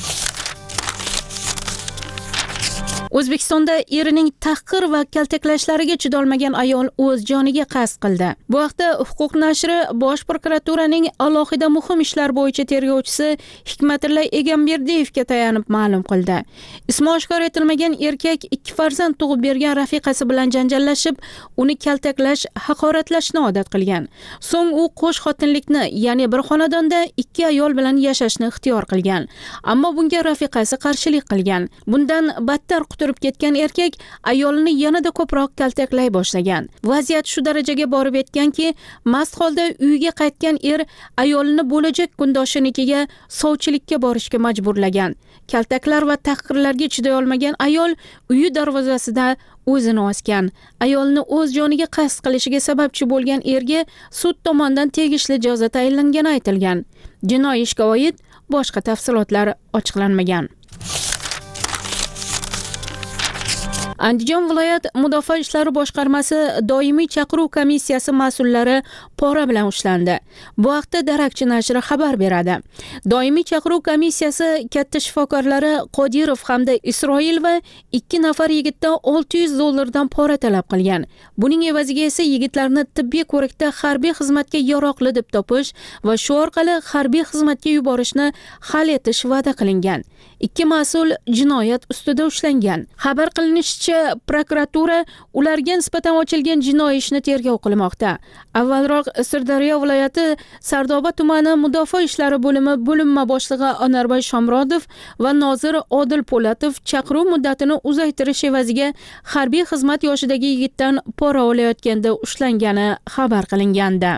O'zbekistonda erining tahqir va kaltaklashlariga chidolmagan ayol o'z joniga qasd qildi. Bu haqda Huquq nashri Bosh prokuraturaning alohida muhim ishlar bo'yicha tergovchisi Hikmatilla Egamberdiyevga tayanib ma'lum qildi. Ismi oshkor etilmagan erkak ikki farzand tug'ib bergan rafiqasi bilan janjallashib, uni kaltaklash, haqoratlashni odat qilgan. So'ng u qo'sh xotinlikni, ya'ni bir xonadonda ikki ayol bilan yashashni ixtiyor qilgan. Ammo bunga rafiqasi qarshilik qilgan. Bundan battar turib ketgan erkak ayolini yanada ko'proq kaltaklay boshlagan. Vaziyat shu darajaga borib yetganki, mast holda uyiga qaytgan er ayolini bo'lajak kundoshinikiga sovchilikka borishga majburlagan. Kaltaklar va tahqirlarga chiday olmagan ayol uyi darvozasida o'zini osgan. Ayolni o'z joniga qasd qilishiga sababchi bo'lgan erga sud tomonidan tegishli jazo tayinlangani aytilgan. Jinoiy ishga oid boshqa tafsilotlar ochiqlanmagan. Andijon viloyat Mudofaa ishlari boshqarmasi doimiy chaqiruv komissiyasi mas'ullari pora bilan ushlandi. Bu haqda Darakchi nashri xabar beradi. Doimiy chaqiruv komissiyasi katta shifokorlari Qodirov hamda Isroil va ikki nafar yigitdan olti yuz dollardan pora talab qilgan. Buning evaziga esa yigitlarni tibbiy ko'rikda harbiy xizmatga yaroqli deb topish va shu orqali harbiy xizmatga yuborishni hal etish va'da qilingan. Ikki mas'ul jinoyat ustida ushlangan. Xabar qilinishicha, prokuratura ularga nisbatan ochilgan jinoiy ishni tergov qilmoqda. Avvalroq Sirdaryo viloyati Sardoba tumani Mudofaa ishlari bo'limi bo'linma boshlig'i Onorbay Shomrodov va nozir Odil Po'latov chaqiruv muddatini uzaytirish evaziga harbiy xizmat yoshidagi yigitdan pora olayotganda ushlangani xabar qilingandi.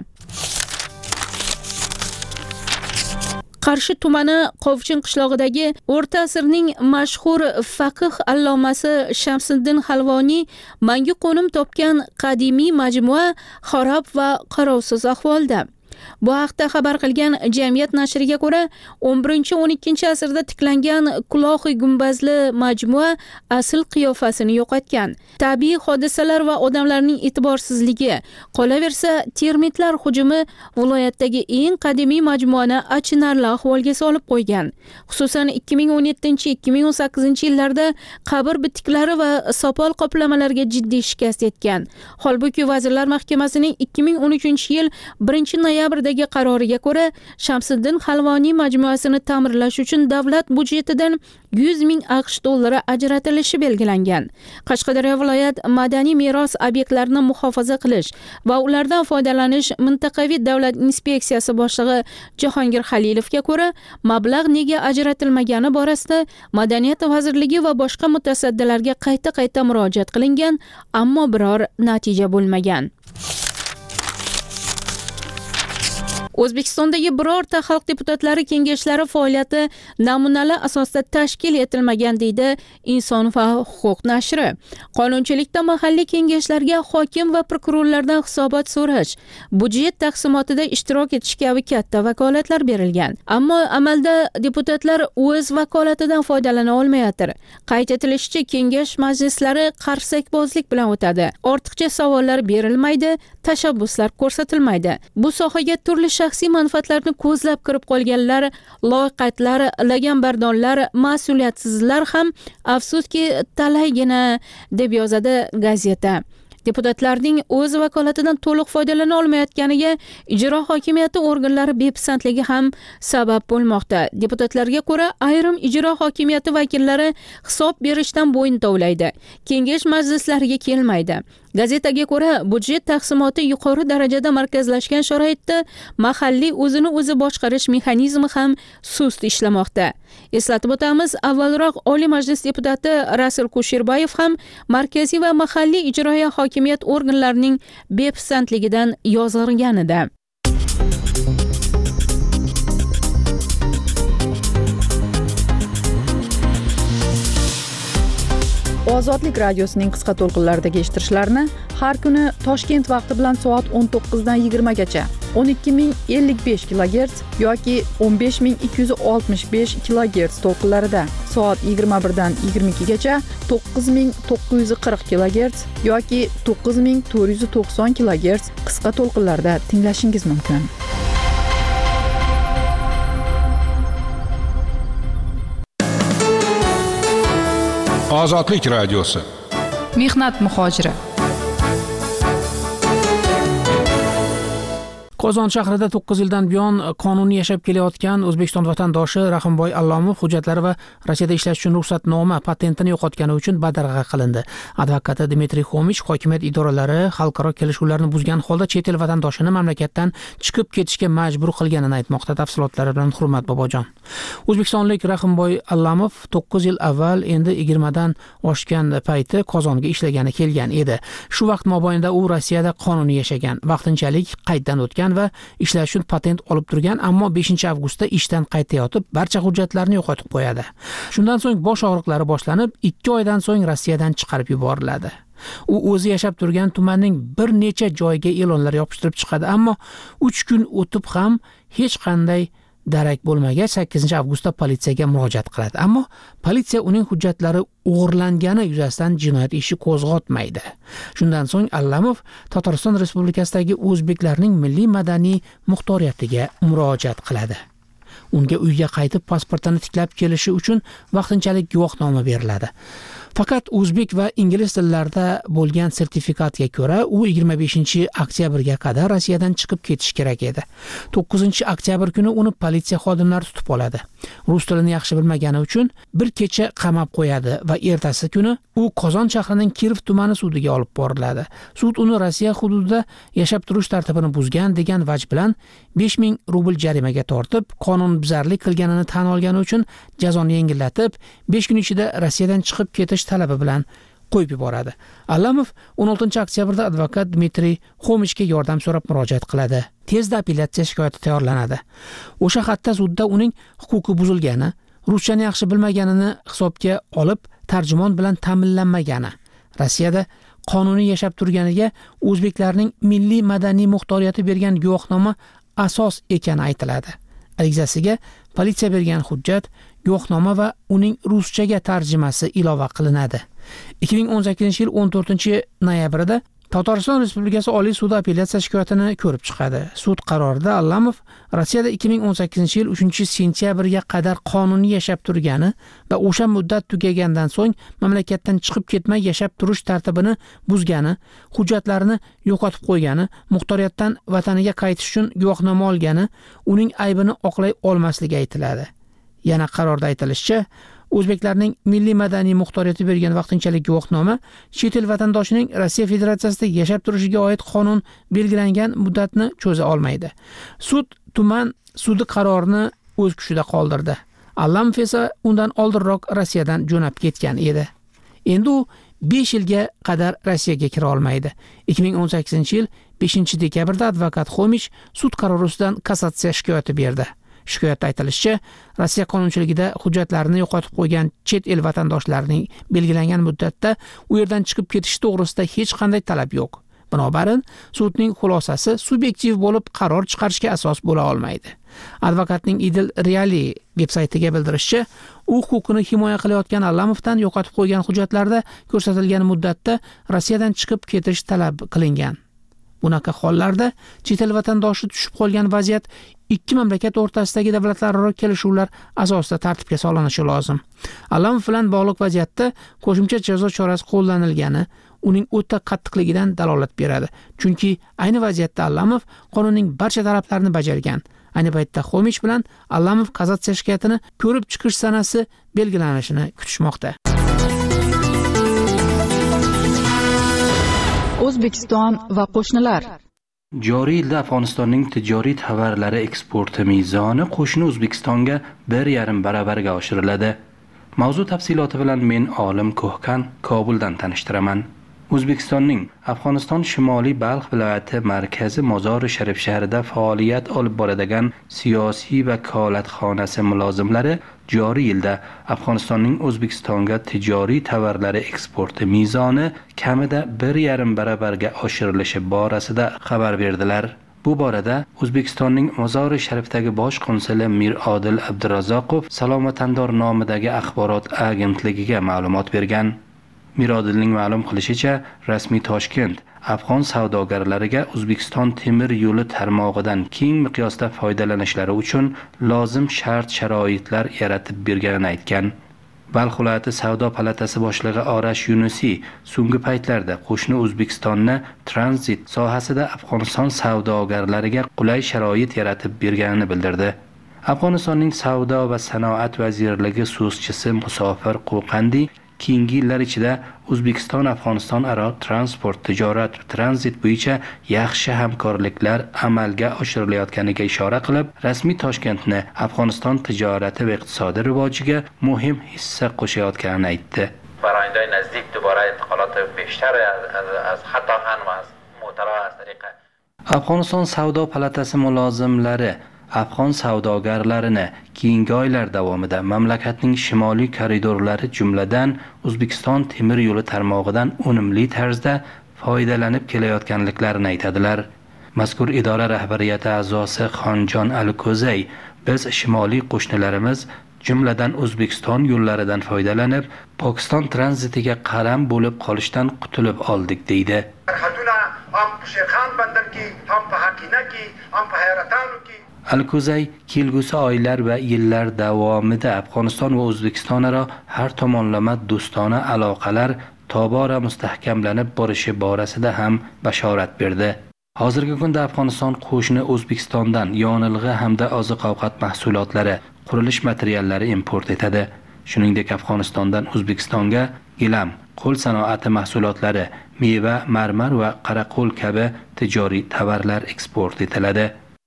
Qarshi tumani Qovchin qishlog'idagi o'rta asrning mashhur faqih allomasi Shamsiddin Halvoniy mangu qo'nim topgan qadimiy majmua xarob va qarovsiz ahvolda. Bu haqda xabar qilgan Jamiyat nashriga ko'ra, o'n birinchi o'n ikkinchi asrda tiklangan Kulohi gumbazli majmua asl qiyofasini yo'qotgan. Tabiiy hodisalar va odamlarning e'tiborsizligi, qolaversa termitlar hujumi viloyatdagi eng qadimiy majmuani achinarli ahvolga solib qo'ygan. Xususan ikki ming o'n yettinchi ikki ming o'n sakkizinchi yillarda qabr bitiklari va sopol qoplamalarga jiddiy shikast yetgan. Holbuki Vazirlar Mahkamasining ikki ming o'n uchinchi yil birinchi noyabr sentябrdagi qaroriga ko'ra Shamsiddin Halvoniy majmuasini ta'mirlash uchun davlat budjetidan yuz ming aqsh dollari ajratilishi belgilangan. Qashqadaryo viloyat madaniy meros obyektlarini muhofaza qilish va ulardan foydalanish mintaqaviy davlat inspeksiyasi boshlig'i Jahongir Halilovga ko'ra, mablag' nega ajratilmagani borasida Madaniyat vazirligi va boshqa mutasaddilarga qayta-qayta murojaat qilingan, ammo biror natija bo'lmagan. O'zbekistondagi birorta xalq deputatlari kengashlari faoliyati namunali asosda tashkil etilmagan deydi Inson va huquq nashri. Qonunchilikda mahalliy kengashlarga hokim va prokurorlardan hisobot so'rash, budjet taqsimotida ishtirok etish kabi katta vakolatlar berilgan. Ammo amalda deputatlar o'z vakolatidan foydalana olmayapti. Qayd etilishicha, kengash majlislari qarsakbozlik bilan o'tadi. Ortiqcha savollar berilmaydi, tashabbuslar ko'rsatilmaydi. Bu sohaga turli shaxsiy manfaatlarni ko'zlab kirib qolganlar, loyqatlar, laganbardonlar, mas'uliyatsizlar ham afsuski talaygina, deb yozadi gazeta. Deputatlarning o'z vakolatidan to'liq foydalana olmayotganiga ijro hokimiyati organlari bepisandligi ham sabab bo'lmoqda. Deputatlarga ko'ra, ayrim ijro hokimiyati vakillari hisob berishdan bo'yin tovlaydi. Kengash majlislariga kelmaydi. Gazetaga ko'ra, budjet taqsimoti yuqori darajada markazlashgan sharoitda mahalliy o'zini o'zi boshqarish mexanizmi ham sust ishlamoqda. Eslatib o'tamiz, avvalroq Oliy Majlis deputati Rasul Kusherbayev ham markaziy va mahalliy ijroiya hokimiyat organlarining bepisandligidan yozg'irgan edi. Ozodlik radiosining qisqa to'lqinlaridagi eshittirishlarni har kuni Toshkent vaqti bilan soat o'n to'qqizdan yigirma gacha o'n ikki ming ellik besh kilogerts yoki o'n besh ming ikki yuz oltmish besh kilogerts to'lqinlarida, soat yigirma birdan yigirma ikki gacha to'qqiz ming to'qqiz yuz qirq kilogerts yoki to'qqiz ming to'rt yuz to'qson kilogerts qisqa to'lqinlarda tinglashingiz mumkin. Ozodlik radiosi. Mehnat muhojiri. Qozon shahrida to'qqiz yildan buyon qonuniy yashab kelayotgan O'zbekiston vatandoshi Rahimboy Allomov hujjatlari va Rossiyada ishlash uchun ruxsatnoma patentini yo'qotgani uchun badarg'a qilindi. Advokati Dmitriy Xomich hokimiyat idoralari xalqaro kelishuvlarni buzgan holda chet el vatandoshini mamlakatdan chiqib ketishga majbur qilganini aytmoqda. Tafsilotlari bilan Hurmat Bobojon. O'zbekistonlik Rahimboy Allomov to'qqiz yil avval, endi yigirmadan oshgan payti Qozonga ishlagani kelgan edi. Shu vaqt mobaynida u Rossiyada qonuniy yashagan, vaqtinchalik qayddan o'tgan va ishlash uchun patent olib turgan, ammo beshinchi avgustda ishdan qaytayotib barcha hujjatlarini yo'qotib qo'yadi. Shundan so'ng bosh og'riqlari boshlanib, ikki oydan so'ng Rossiyadan chiqarib yuboriladi. U o'zi yashab turgan tumanning bir necha joyiga e'lonlar yopishtirib chiqadi, ammo uch kun o'tib ham hech qanday darak bo'lmagach sakkizinchi avgustda politsiyaga murojaat qiladi. Ammo politsiya uning hujjatlari o'g'irlangani yuzasidan jinoyat ishi qo'zg'atmaydi. Shundan so'ng Allomov Tatariston Respublikasidagi o'zbeklarning milliy madaniy muxtoriyatiga murojaat qiladi. Unga uyga qaytib pasportini tiklab kelishi uchun vaqtinchalik guvohnoma beriladi. Faqat o'zbek va ingliz tillarida bo'lgan sertifikatga ko'ra u yigirma beshinchi oktyabrga qadar Rossiyadan chiqib ketish kerak edi. to'qqizinchi oktyabr kuni uni politsiya xodimlari tutib oladi. Rus tilini yaxshi bilmagani uchun bir kecha qamab qo'yadi va ertasi kuni u Qozon shahrining Kirov tumani sudiga olib boriladi. Sud uni Rossiya hududida yashab turish tartibini buzgan degan vaj bilan besh ming rubl jarimaga tortib, qonunbuzarlik qilganini tan olgani uchun jazoni yengillatib, besh kun ichida Rossiyadan chiqib ketish talabi bilan qo'yib yuboradi. Allomov o'n oltinchi oktyabrda advokat Dmitriy Xomichga yordam so'rab murojaat qiladi. Tezda apellyatsiya shikoyati tayyorlanadi. O'sha xatda sudda uning huquqi buzilgani, ruschani yaxshi bilmaganini hisobga olib, tarjimon bilan ta'minlanmagani, Rossiyada qonuniy yashab turganiga o'zbeklarning milliy madaniy muxtoriyati bergan guvohnoma asos ekani aytiladi. Arizasiga politsiya bergan hujjat, guvohnoma va uning ruschaga tarjimasi ilova qilinadi. ikki ming o'n sakkizinchi yil o'n to'rtinchi noyabrida Tatariston Respublikasi Oliy sudi apellyatsiya shikoyatini ko'rib chiqadi. Sud qarorida Allamov Rossiyada ikki ming o'n sakkizinchi yil uchinchi sentyabrga qadar qonuniy yashab turgani va o'sha muddat tugagandan so'ng mamlakatdan chiqib ketmay yashab turish tartibini buzgani, hujjatlarini yo'qotib qo'ygani, muxtoriyatdan vataniga qaytish uchun guvohnoma olgani, uning aybini oqlay olmasligi aytiladi. Yana qarorda aytilishicha, o'zbeklarning milliy madaniy muxtoriyati bergan vaqtinchalik guvohnoma chet el vatandoshining Rossiya Federatsiyasida yashab turishiga oid qonun belgilangan muddatni cho'za olmaydi. Sud tuman sudi qarorini o'z kuchida qoldirdi. Allamov esa undan oldinroq Rossiyadan jo'nab ketgan edi. Endi u besh yilga qadar Rossiyaga kira olmaydi. ikki ming o'n sakkizinchi yil beshinchi dekabrda advokat Xomich sud qarori ustidan kassatsiya shikoyati berdi. Shikoyatda aytilishicha, Rossiya qonunchiligida hujjatlarini yo'qotib qo'ygan chet el vatandoshlarining belgilangan muddatda u yerdan chiqib ketishi to'g'risida hech qanday talab yo'q. Binobarin, sudning xulosasi subyektiv bo'lib qaror chiqarishga asos bo'la olmaydi. Advokatning Idil Reali veb-saytiga bildirishicha, u huquqini himoya qilayotgan Allamovdan yo'qotib qo'ygan hujjatlarda ko'rsatilgan muddatda Rossiyadan chiqib ketish talab qilingan. Bunaqa hollarda chet el vatandoshi tushib qolgan vaziyat ikki mamlakat o'rtasidagi davlatlararo kelishuvlar asosida tartibga solinishi lozim. Allamov bilan bog'liq vaziyatda qo'shimcha jazo chorasi qo'llanilgani uning o'ta qattiqligidan dalolat beradi. Chunki ayni vaziyatda Allamov qonunning barcha talablarini bajargan. Ayni paytda Xomich bilan Allamov kassatsiya shikoyatini ko'rib chiqish sanasi belgilanishini kutishmoqda. O'zbekiston va qo'shnilar. Joriy yilda Afg'onistonning tijoriy tovarlari eksporti mezoni qo'shni O'zbekistonga bir yarim baravarga oshiriladi. Mavzu tafsiloti bilan men Olim Ko'hkan Kobuldan tanishtiraman. O'zbekistonning Afg'oniston Shimoliy Balx viloyati markazi Mozori Sharif shahrida faoliyat olib boradigan siyosiy vakolatxonasi mulozimlari joriy yilda Afg'onistonning O'zbekistonga tijoriy tovarlari eksporti mezoni kamida bir yarim baravarga oshirilishi borasida xabar berdilar. Bu borada O'zbekistonning Mozori Sharifdagi bosh konsuli Mir Odil Abdurazzoqov Salomatandor nomidagi axborot agentligiga ma'lumot bergan. Mirodilning ma'lum qilishicha, rasmiy Toshkent afg'on savdogarlariga O'zbekiston temir yo'li tarmog'idan keng miqyosda foydalanishlari uchun lozim shart-sharoitlar yaratib berganini aytgan. Balx viloyati savdo palatasi boshlig'i Orash Yunusiy so'nggi paytlarda qo'shni O'zbekistonni tranzit sohasida Afg'oniston savdogarlariga qulay sharoit yaratib berganini bildirdi. Afg'onistonning savdo va sanoat vazirligi so'zchisi Musofir Qo'qandi keyingi yillar ichida O'zbekiston Afg'oniston aro transport, tijorat va tranzit bo'yicha yaxshi hamkorliklar amalga oshirilayotganiga ishora qilib, rasmiy Toshkentni Afg'oniston tijorati va iqtisodiy rivojiga muhim hissa qo'shayotganini aytdi. برای آینده نزدیک دوباره انتقالات بیشتر از حتی هم از معترض از طریق Afg'oniston savdo palatasi mulozimlari Afg'on savdogarlarini keyingi oylar davomida mamlakatning shimoliy koridorlari jumladan O'zbekiston temir yo'li tarmog'idan unumli tarzda foydalanib kelayotganliklarini aytadilar. Mazkur idora rahbariyati a'zosi Xonjon Alkozay biz shimoliy qo'shnilarimiz jumladan O'zbekiston yo'llaridan foydalanib Pokiston tranzitiga qaram bo'lib qolishdan qutulib oldik deydi. Alkozay kelgusi oylar va yillar davomida Afg'oniston va O'zbekiston aro har tomonlama do'stona aloqalar tobora mustahkamlanib borishi borasida ham bashorat berdi. Hozirgi kunda Afg'oniston qo'shni O'zbekistondan yonilg'i hamda oziq-ovqat mahsulotlari, qurilish materiallari import etadi. Shuningdek, Afg'onistondan O'zbekistonga gilam, qo'l sanoati mahsulotlari, meva, marmar va qaraqo'l kabi tijoriy tovarlar eksport etiladi.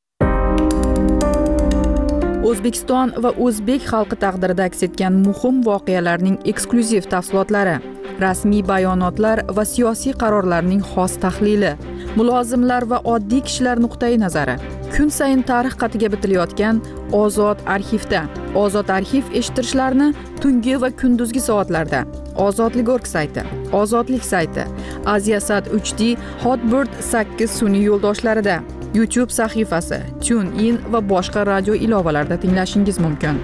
O'zbekiston va o'zbek xalqi taqdirida aks etgan muhim voqealarning eksklyuziv tafsilotlari, rasmiy bayonotlar va siyosiy qarorlarning xos tahlili, mulozimlar va oddiy kishilar nuqtai nazari. Kun sayin tarix qatiga bitilayotgan Ozod arxivda. Ozod arxiv eshittirishlarni tungi va kunduzgi soatlarda Ozodlik.org sayti, Ozodlik sayti, Aziasat uch D, Hotbird sakkiz sun'iy yo'ldoshlarida, YouTube sahifasi, TuneIn va boshqa radio ilovalarida tinglashingiz mumkin.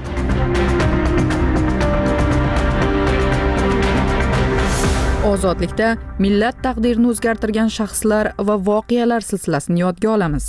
Ozodlikda millat taqdirini o'zgartirgan shaxslar va voqealar silsilasini yodga olamiz.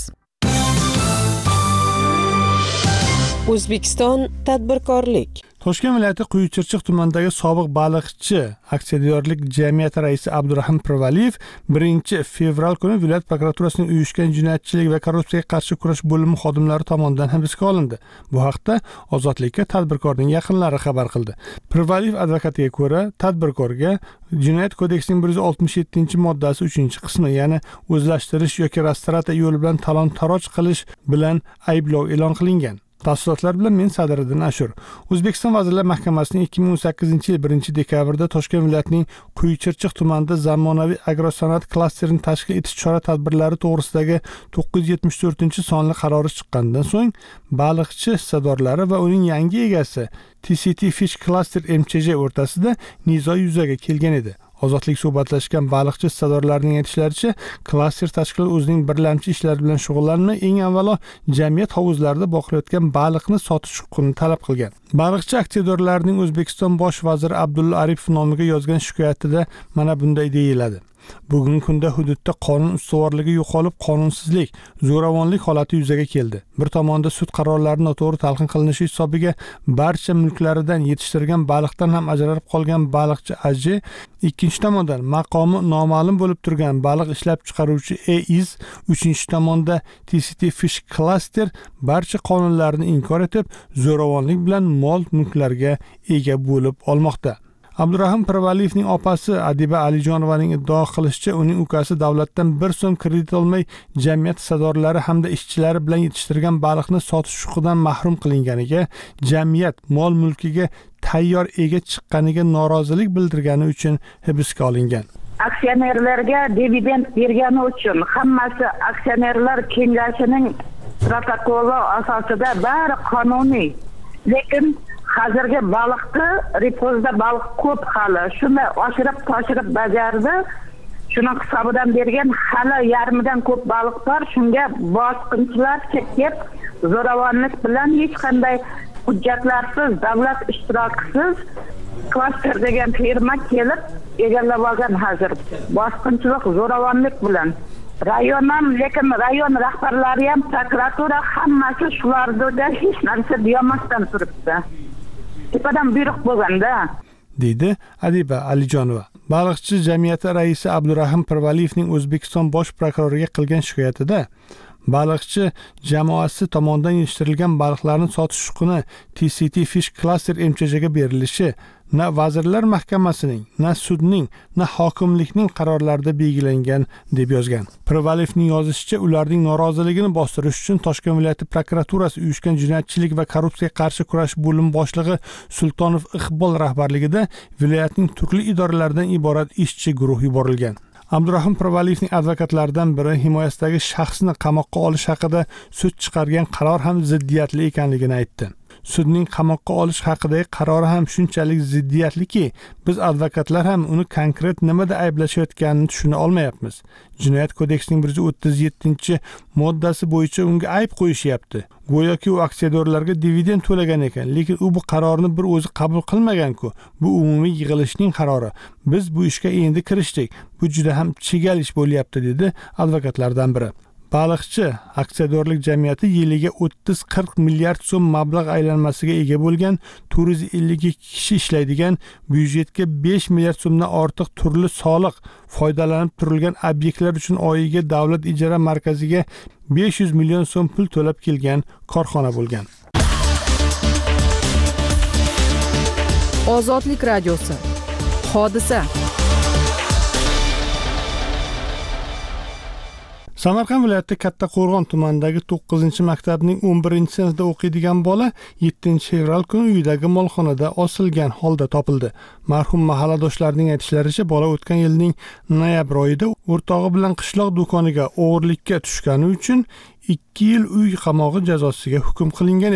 O'zbekiston tadbirkorlik. Toshkent viloyati Quyuchirchiq tumanidagi sobiq baliqchi aksiyadorlik jamiyati raisi Abdurahim Pirvaliyev birinchi fevral kuni viloyat prokuraturasining uyushgan jinoyatchilik va korrupsiyaga qarshi kurash bo'limi xodimlari tomonidan hibsga olindi. Bu haqda Ozodlikka tadbirkorning yaqinlari xabar qildi. Pirvaliyev advokatiga ko'ra, tadbirkorga Jinoyat kodeksining bir yuz oltmish yettinchi moddasi uchinchi qismi, ya'ni o'zlashtirish yoki restoratsiya yo'li bilan talon-taroj qilish bilan ayblov e'lon qilingan. Tafsilotlar bilan men Sadiriddin Ashur. O'zbekiston Vazirlar Mahkamasining ikki ming o'n sakkizinchi yil birinchi dekabrda Toshkent viloyatining Quyuchirchiq tumanida zamonaviy agrosanoat klasterini tashkil etish chora-tadbirlari to'g'risidagi to'qqiz yuz yetmish to'rtinchi sonli qarori chiqqanidan so'ng baliqchi hissadorlari va uning yangi egasi T C T Fish Cluster M C J o'rtasida nizo yuzaga kelgan edi. Ozodlik suhbatlashgan baliqchi hissadorlarining aytishlaricha, klaster tashkiloti o'zining birlamchi ishlari bilan shug'ullanmay, eng avvalo jamiyat hovuzlarida boqilayotgan baliqni sotish huquqini talab qilgan. Baliqchi aksiyadorlarining O'zbekiston bosh vaziri Abdulla Aripov nomiga yozgan shikoyatida mana bunday deyiladi. Bugungi kunda hududda qonun ustuvorligi yo'qolib, qonunsizlik, zo'ravonlik holati yuzaga keldi. Bir tomonda sud qarorlari noto'g'ri talqin qilinishi hisobiga barcha mulklaridan yetishtirgan baliqdan ham ajralib qolgan baliqchi Aji, ikkinchi tomondan maqomi noma'lum bo'lib turgan baliq ishlab chiqaruvchi E I Z, uchinchi tomonda T C T Fish Cluster barcha qonunlarni inkor etib, zo'ravonlik bilan mol mulklarga ega bo'lib olmoqda. Abdurahim Pirvaliyevning opasi Adiba Alijonovaning iddao qilishicha, uning ukasi davlatdan bir so'm kredit olmay jamiyat hissadorlari hamda ishchilari bilan yetishtirgan baliqni sotish huquqidan mahrum qilinganiga, jamiyat mol mulkiga tayyor ega chiqqaniga norozilik bildirgani uchun hibsga olingan. Aksionerlarga dividend bergani uchun hammasi aksionerlar kengashining protokoli asosida bari qonuniy. Lekin hozirgi baliqni repozda baliq ko'p hali. Shuni oshirib toshirib bajardi. Shuning hisobidan bergan hali yarmidan ko'p baliq bor. Shunga bosqinchilar chekib, zo'ravonlik bilan hech qanday hujjatlarsiz, davlat ishtirokisiz klaster degan firma kelib egallab olgan hozir. Bosqinchilik, zo'ravonlik bilan. Rayon ham, lekin rayon rahbarlari ham, prokuratura hammasi shularda hech narsa deyamasdan turibdi. Tepadan buyruq bo'lganda, deydi Adiba Alijonova. Baliqchi jamiyati raisi Abdurahim Pirvaliyevning O'zbekiston bosh prokuroriga qilgan shikoyatida baliqchi jamoasi tomonidan yetishtirilgan baliqlarni sotish huquqini T C T Fish Cluster M C J ga berilishi na Vazirlar Mahkamasining, na sudning, na hokimlikning qarorlarida belgilangan deb yozgan. Pirvaliyevning yozishicha, ularning noroziligini bostirish uchun Toshkent viloyati prokuraturasi uyushgan jinoyatchilik va korrupsiyaga qarshi kurash bo'limi boshlig'i Sultonov Iqbol rahbarligida viloyatning turli idoralaridan iborat ishchi guruh yuborilgan. Abdurahim Pirvaliyevning advokatlaridan biri himoyasidagi shaxsni qamoqqa olish haqida sud chiqargan qaror ham ziddiyatli ekanligini aytdi. Sudning qamoqqa olish haqidagi qarori ham shunchalik ziddiyatliki, biz advokatlar ham uni konkret nimada ayblashayotganini tushuna olmayapmiz. Jinoyat kodeksining bir yuz o'ttiz yettinchi moddasi bo'yicha unga ayb qo'yishyapti. Go'yoki u aksiyadorlarga dividend to'lagan ekan, lekin u bu qarorni bir o'zi qabul qilmagan-ku. Bu umumiy yig'ilishning qarori. Biz bu ishga endi kirishdik. Bu juda ham chigal ish bo'lyapti, dedi advokatlardan biri. Baliqchi aksiyadorlik jamiyati yiliga o'ttiz qirq milliard so'm mablag' aylanmasiga ega bo'lgan, to'rt yuz ellik ikki kishi ishlaydigan, byudjetga besh milliard so'mdan ortiq turli soliq foydalanib turilgan obyektlar uchun oyiga davlat ijara markaziga besh yuz million so'm pul to'lab kelgan korxona bo'lgan. Ozodlik radiosi. Hodisa. Samarqand viloyati Kattaqo'rg'on tumanidagi to'qqizinchi maktabning o'n birinchi sinfda o'qiydigan bola yettinchi fevral kuni uyidagi molxonada osilgan holda topildi. Marhum mahalladoshlarining aytishlaricha, bola o'tgan yilning noyabr oyida o'rtog'i bilan qishloq do'koniga o'g'irlikka tushgani uchun ikki yil uy qamog'i jazosiga hukm qilingan edi.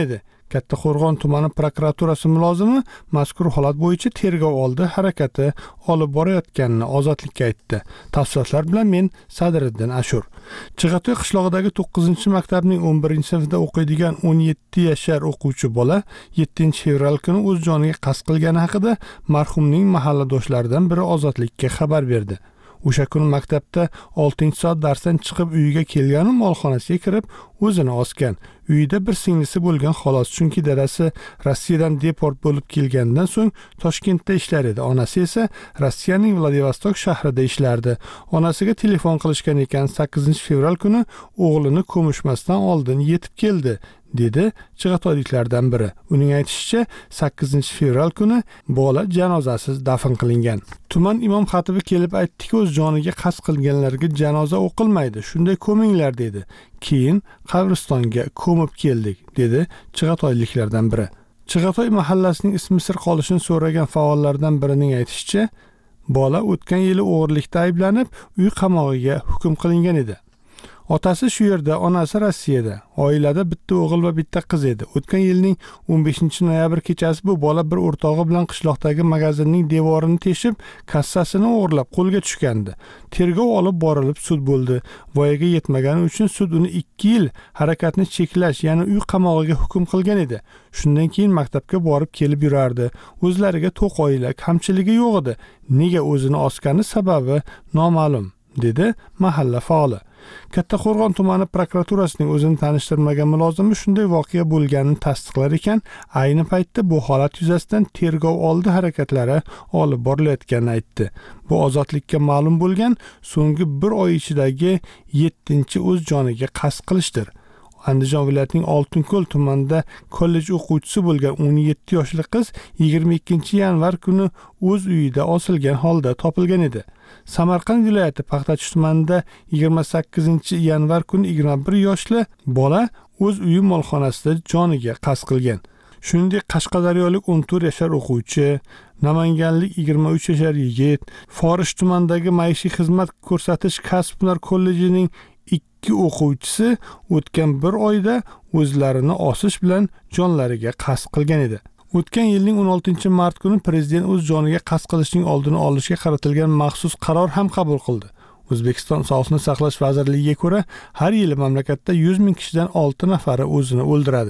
Kattaqo'rg'on tumani prokuraturasi mulozimi mazkur holat bo'yicha tergov oldi harakati olib borayotganini Ozodlikka aytdi. Tafsilotlar bilan men Sadriddin Ashur. Chig'atoy qishlog'idagi to'qqizinchi maktabning o'n birinchi sinfda o'qiydigan o'n yetti yashar o'quvchi bola yettinchi fevral kuni o'z joniga qasd qilgani haqida marhumning mahalladoshlaridan biri Ozodlikka xabar berdi. O'sha kuni maktabda oltinchi soat darsdan chiqib uyiga kelgani molxonasiga kirib o'zini osgan. Uyida bir singlisi bo'lgan xolos, chunki dadasi Rossiyadan deport bo'lib kelgandan so'ng Toshkentda ishlar edi. Onasi esa Rossiyaning Vladivostok shahrida ishlardi. Onasiga telefon qilishgan ekan, sakkizinchi fevral kuni o'g'lini ko'mishmasdan oldin yetib keldi, dedi chig'atoyliklardan biri. Uning aytishicha, sakkizinchi fevral kuni bola janozasiz dafn qilingan. Tuman imom xatibi kelib aytdiki, o'z joniga qasd qilganlarga janoza o'qilmaydi, shunday ko'minglar dedi. Keyin qabristonga ko'mib keldik, dedi chig'atoyliklardan biri. Chig'atoy mahallasining ismi sir qolishini so'ragan faollardan birining aytishicha, bola o'tgan yili o'g'irlikda ayblanib, uy qamog'iga hukm qilingan edi. Otasi shu yerda, onasi Rossiyada. Oilada bitta o'g'il va bitta qiz edi. O'tgan yilning o'n beshinchi noyabr kechasi bu bola bir o'rtog'i bilan qishloqdagi magazinning devorini teshib, kassasini o'g'irlab qo'lga tushgandi. Tergov olib borilib sud bo'ldi. Voyaga yetmagani uchun sud uni ikki yil harakatni cheklash, ya'ni uy qamog'iga hukm qilgan edi. Shundan keyin maktabga borib kelib yurardi. O'zlariga to'q oila, kamchiligi yo'q edi. Nega o'zini osgani sababi noma'lum, dedi mahalla faoli. Kattaqo'rg'on tumani prokuraturasining o'zini tanishtirmagan mulozimi shunday voqea bo'lganini tasdiqlar ekan, ayni paytda bu holat yuzasidan tergov oldi harakatlari olib borilayotganini aytdi. Bu Ozodlikka ma'lum bo'lgan so'nggi bir oy ichidagi yettinchi o'z joniga qasd qilishdir. Andijon viloyatining Oltinko'l tumanida kollej o'quvchisi bo'lgan o'n yetti yoshli qiz yigirma ikkinchi yanvar kuni o'z uyida osilgan holda topilgan edi. Samarqand viloyati Paxtachi tumanida yigirma sakkizinchi yanvar kuni yigirma bir yoshli bola o'z uyi molxonasida joniga qasd qilgan. Shuningdek, Qashqadaryolik o'n to'rt yashar o'quvchi, Namanganlik yigirma uch yashar yigit, Forish tumanidagi maishiy xizmat ko'rsatish kasb-hunar kollejining ikki o'quvchisi o'tgan bir oyda o'zlarini osish bilan jonlariga qasd qilgan edi. O'tgan yilning o'n oltinchi mart kuni prezident o'z joniga qasd qilishning oldini olishga qaratilgan maxsus qaror ham qabul qildi. O'zbekiston Sog'liqni saqlash vazirligiga ko'ra, har yili mamlakatda yuz ming kishidan olti nafari o'zini o'ldiradi.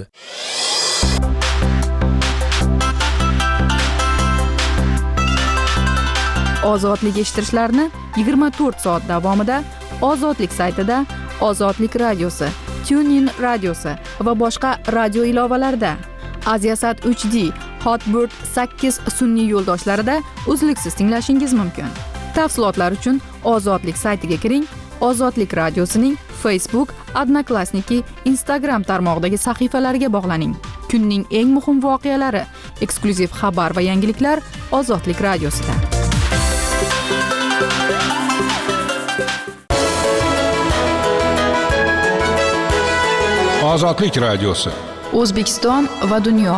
Ozodlik eshittirishlarni yigirma to'rt soat davomida Ozodlik saytida, Ozodlik radiosi, TuneIn radiosi va boshqa radio ilovalarida, Aziasat uch D, Hotbird sakkiz sun'iy yo'ldoshlarida uzluksiz tinglashingiz mumkin. Tafsilotlar uchun Ozodlik saytiga kiring, Ozodlik radiosining Facebook, Odnoklassniki, Instagram tarmog'idagi sahifalariga bog'laning. Kunning eng muhim voqealari, eksklyuziv xabar va yangiliklar Ozodlik radiosida. Ozodlik radiosi. O'zbekiston va dunyo.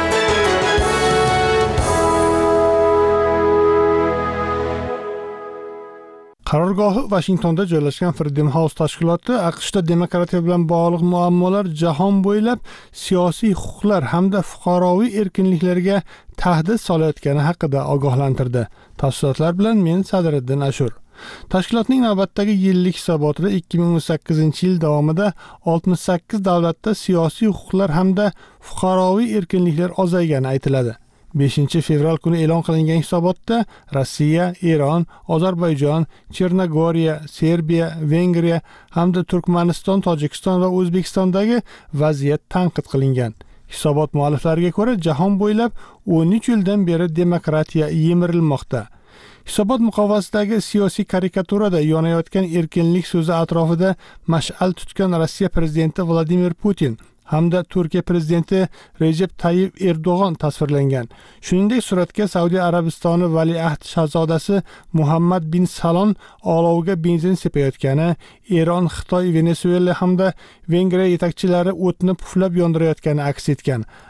Qarorgohi Washingtonda joylashgan Freedom House tashkiloti AQShda demokratiya bilan bog'liq muammolar jahon bo'ylab siyosiy huquqlar hamda fuqaroviy erkinliklarga tahdid solayotgani haqida ogohlantirdi. Tafsilotlar bilan men Sadriddin Ashur. Tashkilotning navbatdagi yillik hisobotida ikki ming o'n sakkizinchi yil davomida oltmish sakkiz davlatda siyosiy huquqlar hamda fuqaroviy erkinliklar ozaygani aytiladi. beshinchi fevral kuni e'lon qilingan hisobotda Rossiya, Eron, Ozarbayjon, Chernogoriya, Serbiya, Vengriya hamda Turkmaniston, Tojikiston va O'zbekistondagi vaziyat tanqid qilingan. Hisobot mualliflariga ko'ra, jahon bo'ylab o'n uch yildan beri demokratiya yemirilmoqda. Hisobot muqovasidagi siyosiy karikaturada yonayotgan erkinlik so'zi atrofida mash'al tutgan Rossiya prezidenti Vladimir Putin hamda Turkiya prezidenti Recep Tayyip Erdo'g'on tasvirlangan. Shuningdek, suratga Saudiya Arabistoni valiahd shahzodasi Muhammad bin Salon olovga benzin sepayotgani, Eron, Xitoy, Venesuela hamda Vengriya yetakchilari o'tni puflab yondirayotgani aks etgan.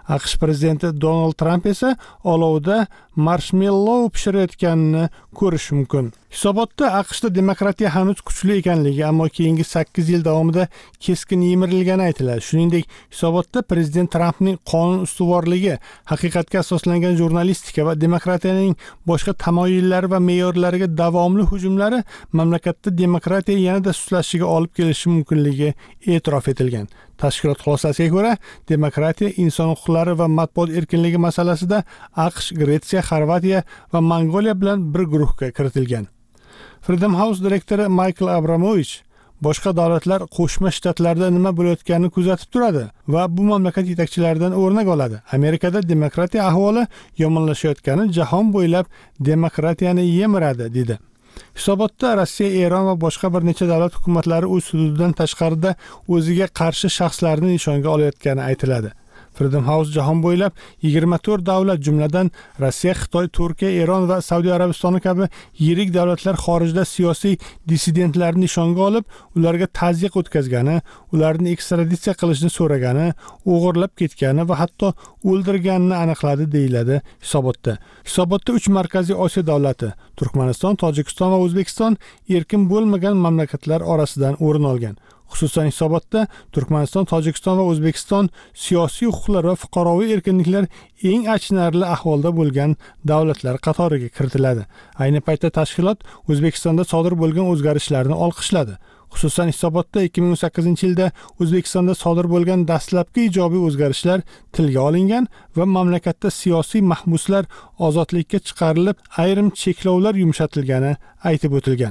aqsh prezidenti Donald Tramp esa olovda marshmellow pishirayotganini ko'rish mumkin. Hisobotda aqshda demokratiya hanuz kuchli ekanligi, ammo keyingi sakkiz yil davomida keskin yemirilgani aytiladi. Shuningdek, hisobotda prezident Trampning qonun ustuvorligi, haqiqatga asoslangan jurnalistika va demokratiyaning boshqa tamoyillari va me'yorlariga davomli hujumlari mamlakatda demokratiya yanada suslashishiga olib kelishi mumkinligi e'tirof etilgan. Tashkilot xulosasiga ko'ra, demokratiya, inson huquqlari va matbuot erkinligi masalasida aqsh, Gretsiya, Xorvatiya va Mongoliya bilan bir guruhga kiritilgan. Freedom House direktori Michael Abramovich boshqa davlatlar Qo'shma Shtatlarda nima bo'layotganini kuzatib turadi va bu mamlakat yetakchilaridan o'rnak oladi. Amerikada demokratiya ahvoli yomonlashayotgani jahon bo'ylab demokratiyani yemiradi, dedi. Hisobotda Rossiya, Eron va boshqa bir necha davlat hukumatlari o'z hududidan tashqarida o'ziga qarshi shaxslarni nishonga olayotgani aytiladi. Freedom House jahon bo'ylab yigirma to'rt davlat, jumladan Rossiya, Xitoy, Turkiya, Eron va Saudiya Arabistoni kabi yirik davlatlar xorijda siyosiy dissidentlarni nishonga olib, ularga tazyiq o'tkazgani, ularni ekstraditsiya qilishni so'ragani, o'g'irlab ketgani va hatto o'ldirganini aniqladi, deyiladi hisobotda. Hisobotda uch markaziy Osiyo davlati, Turkmaniston, Tojikiston va O'zbekiston erkin bo'lmagan mamlakatlar orasidan o'rin olgan. Xususan hisobotda Turkmaniston, Tojikiston va O'zbekiston siyosiy huquqlar va fuqaroviy erkinliklar eng achinarli ahvolda bo'lgan davlatlar qatoriga kiritiladi. Ayni paytda tashkilot O'zbekistonda sodir bo'lgan o'zgarishlarni olqishladi. Xususan hisobotda ikki ming o'n sakkizinchi yilda O'zbekistonda sodir bo'lgan dastlabki ijobiy o'zgarishlar tilga olingan va mamlakatda siyosiy mahbuslar ozodlikka chiqarilib, ayrim cheklovlar yumshatilgani aytib o'tilgan.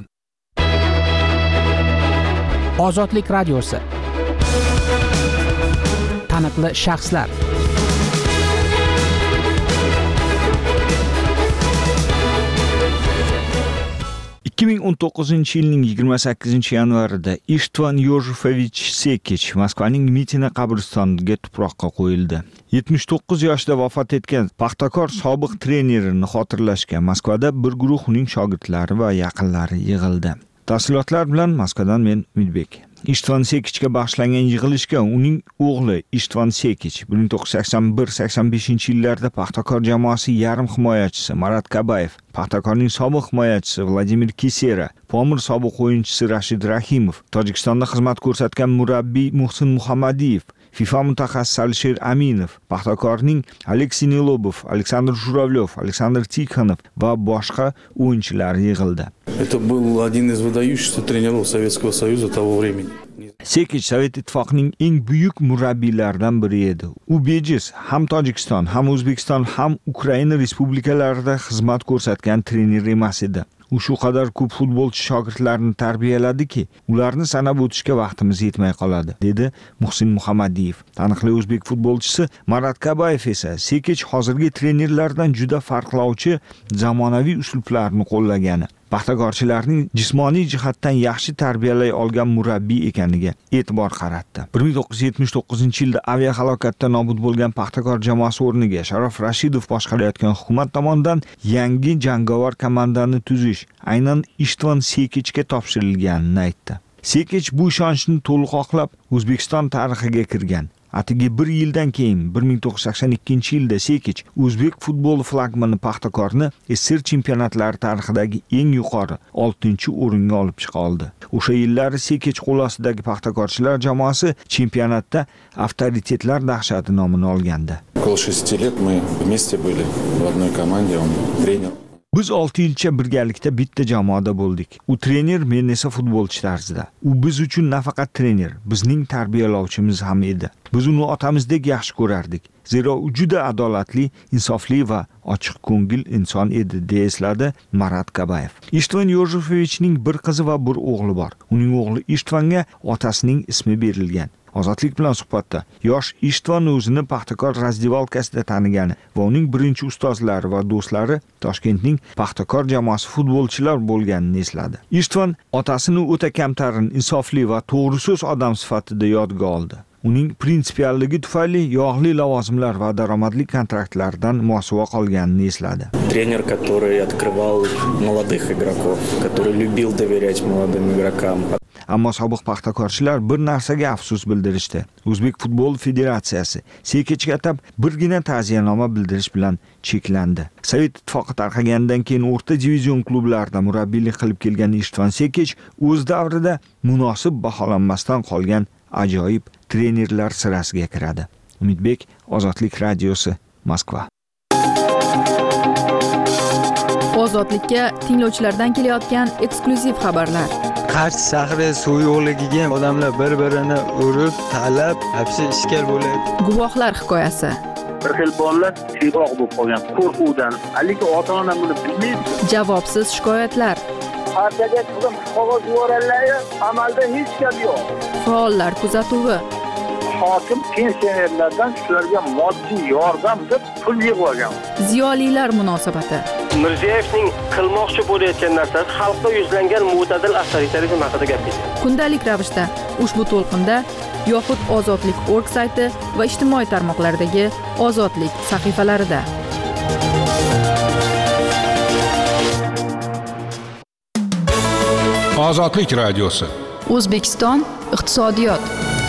Ozodlik radiosi. Taniqli shaxslar. ikki ming o'n to'qqizinchi yilning yigirma sakkizinchi yanvarida Ishtvan Yojefovich Sekich Moskvaning Mitina qabristoniga tuproqqa qo'yildi. yetmish to'qqiz yoshda vafot etgan Paxtakor sobiq trenerini xotirlashga Moskvada bir guruh uning shogirdlari va yaqinlari yig'ildi. Tafsilotlar bilan Moskvadan men Umidbek. Ishtvan Sekichga bag'ishlangan yig'ilishga uning o'g'li Ishtvan Sekich bir ming to'qqiz yuz sakson bir sakson beshinchi yillarda Paxtakor jamoasi yarim himoyachisi Marat Kabayev, Paxtakorning sobiq himoyachisi Vladimir Kisera, Pomir sobiq o'yinchisi Rashid Rahimov, Tojikistonda xizmat ko'rsatgan murabbiy Muhsin Muhammadiyev, FIFA mutaxassisi Alisher Aminov, Paxtakorning Aleksey Nilobov, Aleksandr Jуравлев, Aleksandr Tikhonov va boshqa o'yinchilar yig'ildi. Это был один из выдающихся тренеров Советского Союза того времени. Sekich Sovet Ittifoqining eng buyuk murabbiylaridan biri edi. U bejiz ham Tojikiston, ham O'zbekiston, ham Ukraina respublikalarida xizmat ko'rsatgan trener emas edi. U shu qadar ko'p futbolchi shogirdlarini tarbiyaladiki, ularni sanab o'tishga vaqtimiz yetmay qoladi, dedi Muhsin Muhammadiyev. Taniqli o'zbek futbolchisi Marat Kabayev esa Sekich hozirgi trenerlardan juda farqlovchi zamonaviy uslublarni qo'llagani, paxtakorchilarning jismoniy jihatdan yaxshi tarbiyalay olgan murabbiy ekaniga e'tibor qaratdi. bir ming to'qqiz yuz yetmish to'qqizinchi yilda aviahalokatda nobud bo'lgan Paxtakor jamoasi o'rniga Sharof Rashidov boshqarayotgan hukumat tomonidan yangi jangovar komandani tuzish aynan Ishtvan Sekichga topshirilganini aytdi. Sekich bu ishonchni to'liq oqlab O'zbekiston tarixiga kirgan. Atigi bir yildan keyin bir ming to'qqiz yuz sakson ikkinchi yilda Sekich o'zbek futbol flagmani Paxtakorni S S R chempionatlari tarixidagi eng yuqori oltinchi o'ringa olib chiqa oldi. O'sha yillari Sekich qo'l ostidagi Paxtakorchilar jamoasi chempionatda avtoritetlar dahshati nomini olgandi. Около шести лет мы вместе были в одной команде, он тренер. Biz olti yilcha birgalikda bitta jamoada bo'ldik. U trener, men esa futbolchi tarzida. U biz uchun nafaqat trener, bizning tarbiyalovchimiz ham edi. Biz uni otamizdek yaxshi ko'rardik. Zero u juda adolatli, insofli va ochiq ko'ngil inson edi, deya esladi Marat Kabayev. Ishtvan Yojefovichning bir qizi va bir o'g'li bor. Uning o'g'li Ishtvanga otasining ismi berilgan. Ozodlik bilan suhbatda yosh Ishtvan o'zini Paxtakor razdivalkasida tanigani va uning birinchi ustozlari va do'stlari Toshkentning Paxtakor jamoasi futbolchilar bo'lganini esladi. Ishtvan otasini o'ta kamtarin, insofli va to'g'ri so'z odam sifatida yodga oldi. Uning prinsipialligi tufayli yog'li lavozimlar va daromadli kontraktlardan mosuvo qolganini esladi. Тренер, который открывал молодых игроков, который любил доверять молодым игрокам. Ammo sobiq paxtakorchilar bir narsaga afsus bildirishdi. O'zbek futbol federatsiyasi Sekechga atab birgina ta'ziyanoma bildirish bilan cheklandi. Sovet ittifoqi tarqaganidan keyin o'rta divizion klublarida murabbiylik qilib kelgan Ishtvan Sekech o'z davrida munosib baholanmasdan qolgan ajoyib trenerlar sirasiga kiradi. Umidbek, Ozodlik radiosi, Moskva. Ozodlikka tinglovchilardan kelayotgan eksklyuziv xabarlar. Qarshi shahri suv yo'qligiga odamlar bir-birini urib, talab, hapsi ishkal bo'ladi. Guvohlar hikoyasi. Bir xil bolalar tiyroq bo'lib qolgan qo'rquvdan. Lekin ota-ona buni bilmaydi. Javobsiz shikoyatlar. Partiyaga qilib qog'oz yuborganlar, amalda hech gap yo'q. Faollar kuzatuvi. Hokim pensionerlardan shularga moddiy yordam deb pul yig'ib olgan. Ziyolilar munosabati. Mirziyoyevning qilmoqchi bo'layotgan narsasi xalqqa yuzlangan mo'tadil avtoritarizm haqida gapirdi. Kundalik ravishda ushbu to'lqinda yoxud Ozodlik org sayti va ijtimoiy tarmoqlardagi Ozodlik sahifalarida. Ozodlik radiosi. O'zbekiston iqtisodiyot.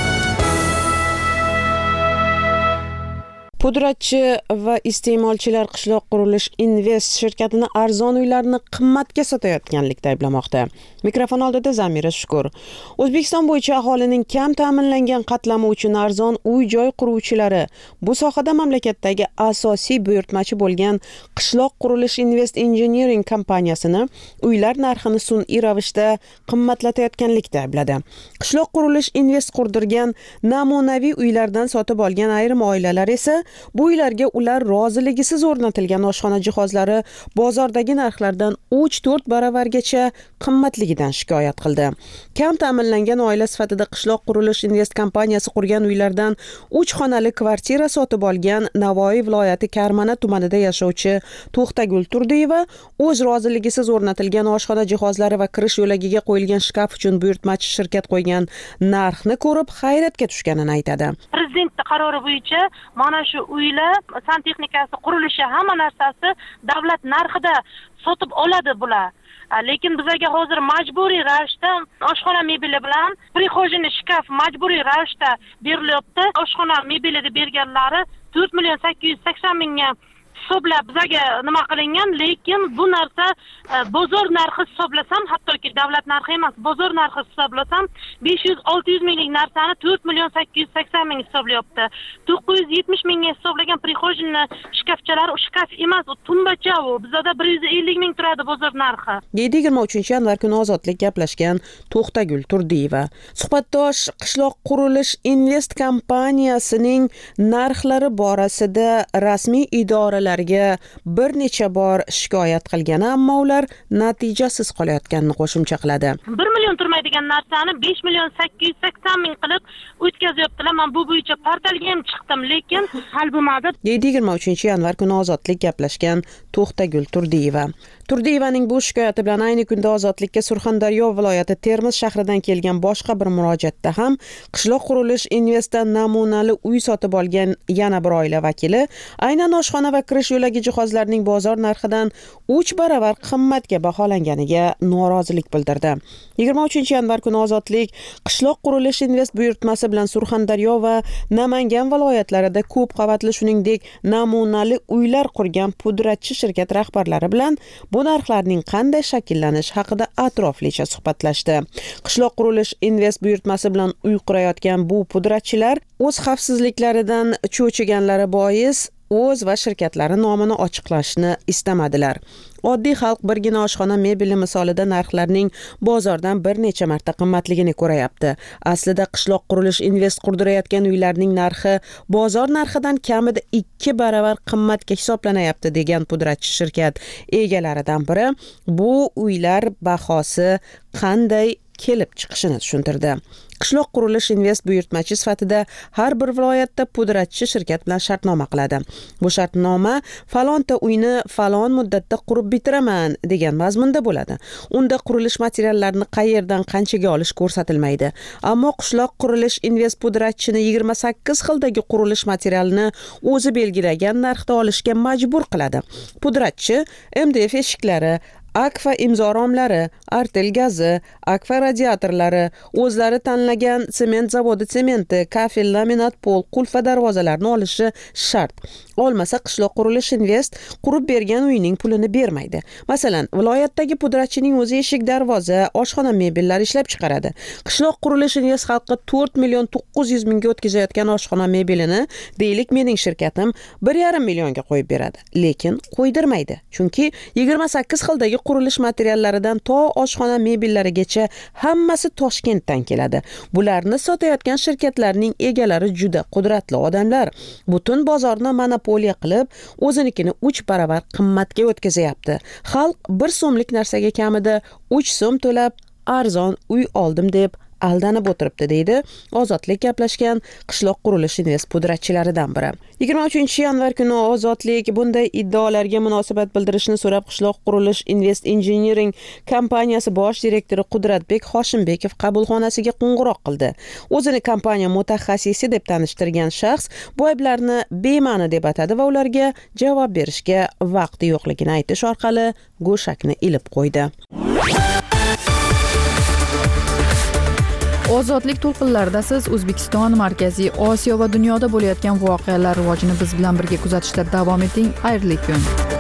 Pudratchi va iste'molchilar qishloq qurilish invest shirkatini arzon uylarni qimmatga sotayotganlikda ayblamoqda. Mikrofon oldida Zamira Shukur. O'zbekiston bo'yicha aholining kam ta'minlangan qatlami uchun arzon uy-joy quruvchilari bu sohada mamlakatdagi asosiy buyurtmachi bo'lgan qishloq qurilish invest engineering kompaniyasini uylar narxini sun'iy ravishda qimmatlatayotganlikda aybladi. Qishloq qurilish invest qurdirgan namunaviy uylardan sotib olgan ayrim oilalar esa bu uylarga ular roziligisiz o'rnatilgan oshxona jihozlari bozordagi narxlardan uch to'rt baravargacha qimmatligidan shikoyat qildi. Kam ta'minlangan oila sifatida qishloq qurilish invest kompaniyasi qurgan uylardan uch xonali kvartira sotib olgan Navoiy viloyati Karmana tumanida yashovchi To'xtagul Turdiyeva o'z roziligisiz o'rnatilgan oshxona jihozlari va kirish yo'lagiga qo'yilgan shkaf uchun buyurtmachi shirkat qo'ygan narxni ko'rib hayratga tushganini aytadi. Prezident qarori bo'yicha mana shu uylar, santexnikasi, qurilishi, hamma narsasi davlat narxida sotib oladi bular. Lekin bizga hozir majburiy ravishda oshxona mebeli bilan prixojini shkaf majburiy ravishda berilyapti. Oshxona mebelini berganlari to'rt million sakkiz yuz sakson mingga hisoblab bizga nima qilingan, lekin bu narsa bozor narxi hisoblasam, hattoki davlat narxi emas, bozor narxi hisoblasam besh yuz olti yuz minglik narsani to'rt million sakkiz yuz sakson ming hisoblayapti. to'qqiz yuz yetmish mingga hisoblagan prixojini shkafchalar, u shkaf emas, u tumbacha u. Bizda bir yuz ellik ming turadi bozor narxi. yigirma uchinchi yanvar kuni Ozodlik gaplashgan To'xtagul Turdiyeva. Suhbatdosh qishloq qurilish invest kompaniyasining narxlari borasida rasmiy idoralar bir necha bor shikoyat qilgan, ammo ular natijasiz qolayotganini qo'shimcha qiladi. bir million turmaydigan narsani besh million sakkiz yuz sakson ming qilib o'tkazyaptilar. Men bu bo'yicha portalga ham chiqdim, lekin hal bo'lmadi. yigirma uchinchi yanvar kuni Ozodlik gaplashgan To'xtagul Turdiyeva. Turdiyevaning bu shikoyati bilan ayni kunda Ozodlikka Surxondaryo viloyati Termiz shahridan kelgan boshqa bir murojaatda ham qishloq qurilish investdan namunali uy sotib olgan yana bir oila vakili aynan oshxona va kirish yo'lagi jihozlarining bozor narxidan uch baravar qimmatga baholanganiga norozilik bildirdi. yigirma uchinchi yanvar kuni Ozodlik qishloq qurilish invest buyurtmasi bilan Surxondaryo va Namangan viloyatlarida ko'p qavatli shuningdek namunali uylar qurgan pudratchi shirkat rahbarlari bilan bu narxlarning qanday shakllanishi haqida atroflicha suhbatlashdi. Qishloq qurilish invest buyurtmasi bilan uy qurayotgan bu pudratchilar o'z xavfsizliklaridan cho'chiganlari bois o'z va shirkatlari nomini ochiqlashni istamadilar. Oddiy xalq birgina oshxona mebeli misolida narxlarning bozordan bir necha marta qimmatligini ko'rayapti. Aslida qishloq qurilish invest qurdirayotgan uylarning narxi bozor narxidan kamida ikki baravar qimmatga hisoblanayapti degan pudratchi shirkat egalaridan biri bu uylar bahosi qanday kelib chiqishini tushuntirdi. Qishloq qurilish invest buyurtmachi sifatida har bir viloyatda pudratchi shirkat bilan shartnoma qiladi. Bu shartnoma falonta uyni falon muddatda qurib bitiraman degan mazmunda bo'ladi. Unda qurilish materiallarini qayerdan qanchaga olish ko'rsatilmaydi. Ammo qishloq qurilish invest pudratchini yigirma sakkiz xildagi qurilish materialini o'zi belgilagan narxda olishga majbur qiladi. Pudratchi M D F eshiklari, Akfa imzo romlari, Artel gazi, Akfa radiatorlari, o'zlari tanlagan sement zavodi sementi, kafel, laminat pol, qulfa darvozalarni olishi shart. Olmasa Qishloq qurilish invest qurib bergan uyning pulini bermaydi. Masalan, viloyatdagi pudrachining o'zi eshik darvoza, oshxona mebellari ishlab chiqaradi. Qishloq qurilish invest xalqqa to'rt million to'qqiz yuz mingga o'tkazayotgan oshxona mebelini deylik mening shirkatim bir yarim millionga qo'yib beradi. Lekin qo'ydirmaydi. Chunki yigirma sakkiz xildagi qurilish materiallaridan to oshxona mebellarigacha hammasi Toshkentdan keladi. Bularni sotayotgan shirkatlarning egalari juda qudratli odamlar. Butun bozorni monopoliya qilib, o'zinikini uch baravar qimmatga o'tkazayapti. Xalq bir so'mlik narsaga kamida uch so'm to'lab arzon uy oldim deb aldanib o'tiribdi, deydi Ozodlik gaplashgan Qishloq qurilish invest pudratchilaridan biri. yigirma uchinchi yanvar kuni Ozodlik bunday iddaolarga munosabat bildirishni so'rab Qishloq qurilish invest engineering kompaniyasi bosh direktori Qudratbek Hoshimbekov qabulxonasiga qo'ng'iroq qildi. O'zini kompaniya mutaxassisi deb tanishtirgan shaxs bu ayblarni bema'ni deb atadi va ularga javob berishga vaqti yo'qligini aytish orqali go'shakni ilib qo'ydi. Ozodlik to'lqinlarida siz O'zbekiston, Markaziy Osiyo va dunyoda bo'layotgan voqealar rivojini biz bilan birga kuzatishda davom eting. Xayrli kun.